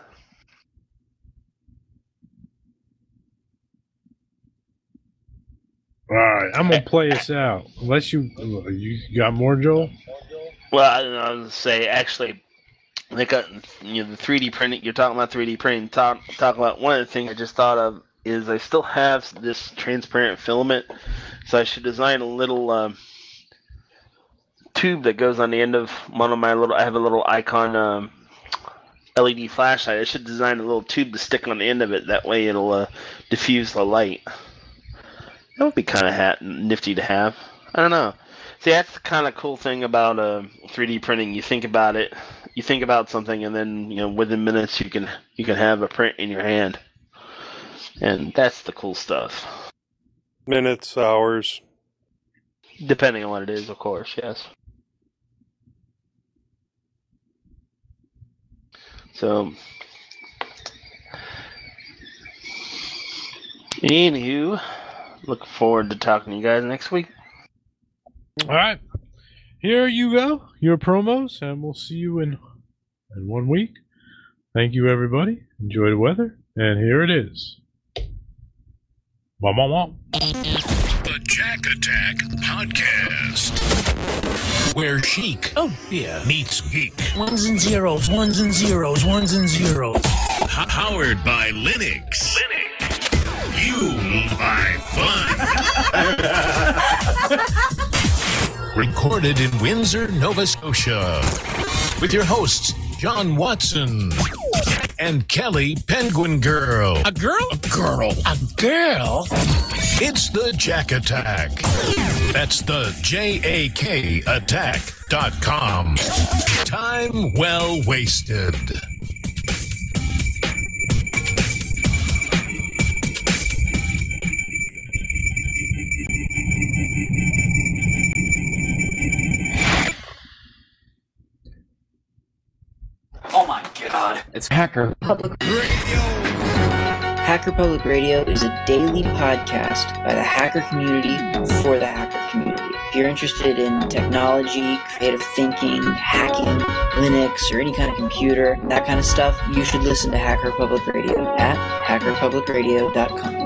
All right, I'm gonna play this out. Unless you you got more, Joel. Well, I, I was gonna say actually, they got you know the three D printing. You're talking about three D printing. Talk talk about one of the things I just thought of is I still have this transparent filament, so I should design a little um, tube that goes on the end of one of my little. I have a little icon um, L E D flashlight. I should design a little tube to stick on the end of it. That way, it'll uh, diffuse the light. That would be kind of hat nifty to have. I don't know. See, that's the kind of cool thing about uh, three D printing. You think about it, you think about something, and then you know within minutes you can you can have a print in your hand, and that's the cool stuff. Minutes, hours. Depending on what it is, of course. Yes. So, anywho. Looking forward to talking to you guys next week. All right, here you go, your promos, and we'll see you in in one week. Thank you, everybody. Enjoy the weather, and here it is. Wah, wah, wah. The Jack Attack Podcast. Where chic Oh, yeah. meets geek. Ones and zeros, ones and zeros, ones and zeros. H- powered by Linux. Linux. You buy fun. Recorded in Windsor, Nova Scotia. With your hosts, John Watson and Kelly Penguin Girl. A girl? A girl. A girl? It's the Jack Attack. That's the J A K attack dot com. Time well wasted. It's Hacker Public Radio. Hacker Public Radio is a daily podcast by the hacker community for the hacker community. If you're interested in technology, creative thinking, hacking, Linux, or any kind of computer, that kind of stuff, you should listen to Hacker Public Radio at hacker public radio dot com.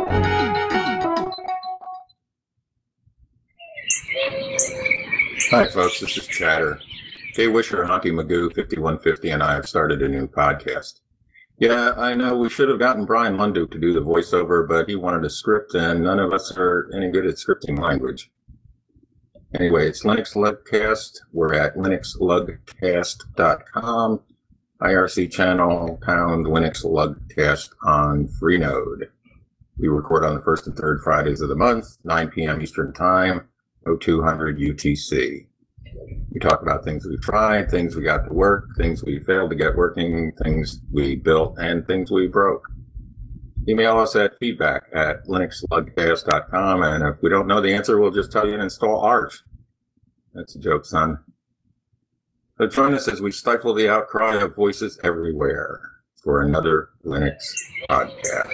Hi, folks. This is Chatter. Jay Wisher, Honky Magoo, fifty-one fifty, and I have started a new podcast. Yeah, I know we should have gotten Brian Lunduke to do the voiceover, but he wanted a script, and none of us are any good at scripting language. Anyway, it's Linux Lugcast. We're at linux lugcast dot com. I R C channel, pound Linux Lugcast on Freenode. We record on the first and third Fridays of the month, nine p.m. Eastern Time, oh two hundred U T C. We talk about things we tried, things we got to work, things we failed to get working, things we built, and things we broke. Email us at feedback at linux lugcast dot com, and if we don't know the answer, we'll just tell you to install Arch. That's a joke, son. So join us as we stifle the outcry of voices everywhere for another Linux podcast.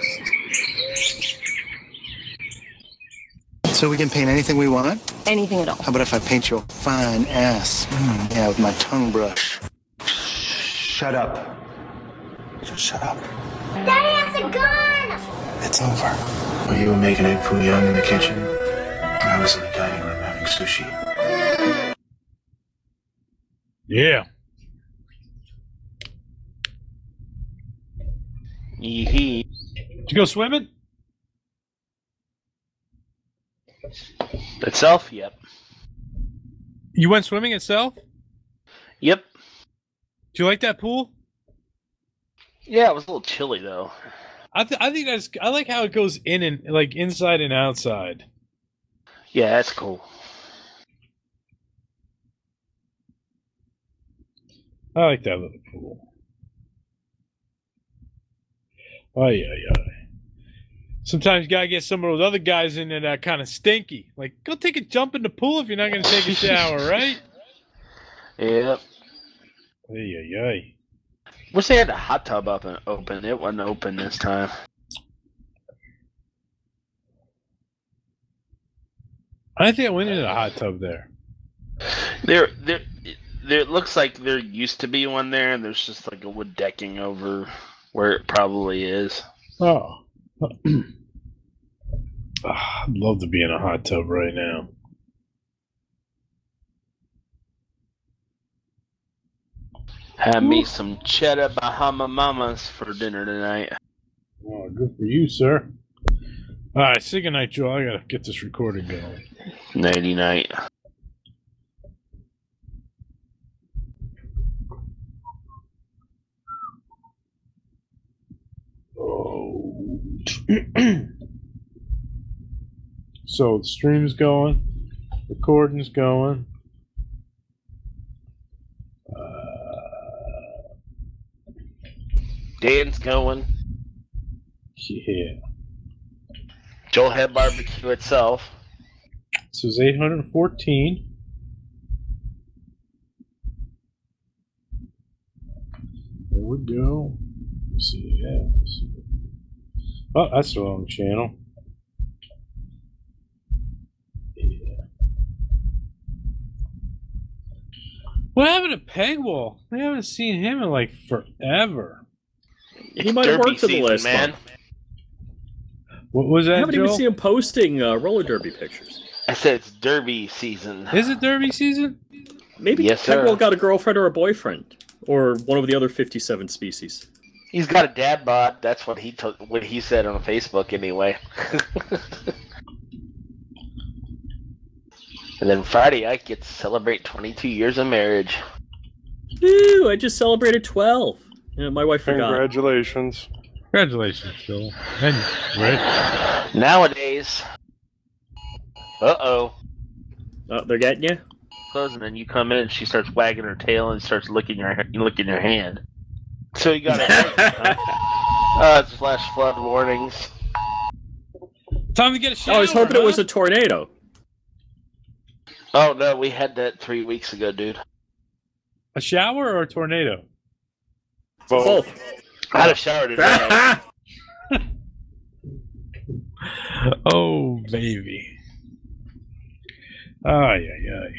So we can paint anything we want? Anything at all. How about if I paint your fine ass? Mm, yeah, with my tongue brush. Shut up. Just shut up. Daddy has a gun! It's over. Well, you were making egg foo young in the kitchen. I was in the dining room having sushi. Yeah. Yee-hee. Did you go swimming? Itself, yep. You went swimming itself? Yep. Do you like that pool? Yeah, it was a little chilly though. I th- I think that's I like how it goes in and like inside and outside. Yeah, that's cool. I like that little pool. Oh yeah, yeah. Sometimes you gotta get some of those other guys in there that are kind of stinky. Like, go take a jump in the pool if you're not gonna take a shower, right? Yep. Ay, ay, ay. Wish they had the hot tub up and open. It wasn't open this time. I think I went into the hot tub there. There, there, there. It looks like there used to be one there, and there's just like a wood decking over where it probably is. Oh. I'd love to be in a hot tub right now. Had me some cheddar Bahama Mamas for dinner tonight. Oh, good for you, sir. All right, say goodnight, Joe. I gotta get this recording going. Nighty night. Oh. So the stream's going, recording's going. Uh, Dan's going. Yeah. Joel had barbecue itself. This is eight hundred fourteen. There we go. Let's see. Yeah. Let's see. Oh, that's the wrong channel. Yeah. What happened to Pegwall? I haven't seen him in like forever. He might have worked for the last man. month. What was that, I haven't Joel? even seen him posting uh, roller derby pictures. I said it's derby season. Is it derby season? Maybe Yes, sir. Pegwall got a girlfriend or a boyfriend, or one of the other fifty-seven species. He's got a dad bod. That's what he took. What he said on Facebook, anyway. And then Friday, I get to celebrate twenty-two years of marriage. Ooh, I just celebrated twelve. Yeah, my wife forgot. Congratulations. Congratulations, Joel. And Rich. Nowadays, uh-oh. Oh, they're getting you? Close, and then you come in and she starts wagging her tail and starts licking your licking your hand. So you got it. Right, huh? Uh, it's flash flood warnings. Time to get a shower. Oh, I was hoping huh? it was a tornado. Oh no, we had that three weeks ago, dude. A shower or a tornado? Both. I had a shower today. Oh, baby. Ay, ay, ay.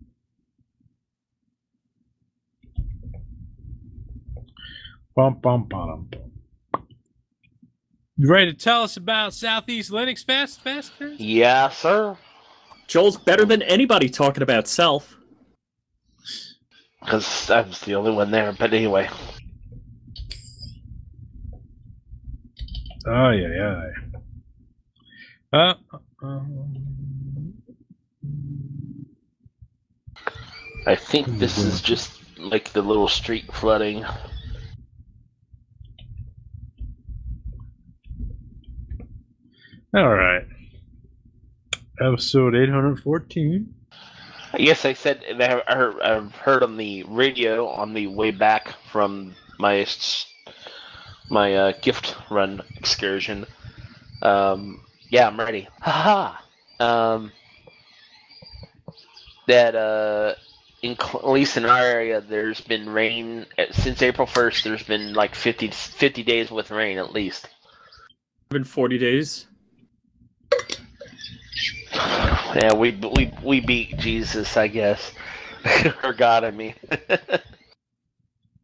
Bum, bum, bum, bum. You ready to tell us about Southeast Linux Fest? Fest? Fest? Yeah, sir. Joel's better than anybody talking about self. Because I was the only one there, but anyway. Oh, yeah, yeah. Uh, um, I think this is just like the little street flooding. all right. Episode eight hundred fourteen. Yes, I said that I heard, I've heard on the radio on the way back from my my uh, gift run excursion. Um, yeah, I'm ready. Haha. Um, that uh, in, at least in our area, there's been rain since April first. There's been like fifty, fifty days with rain at least. Been forty days. Yeah, we we we beat Jesus, I guess, or God, I mean.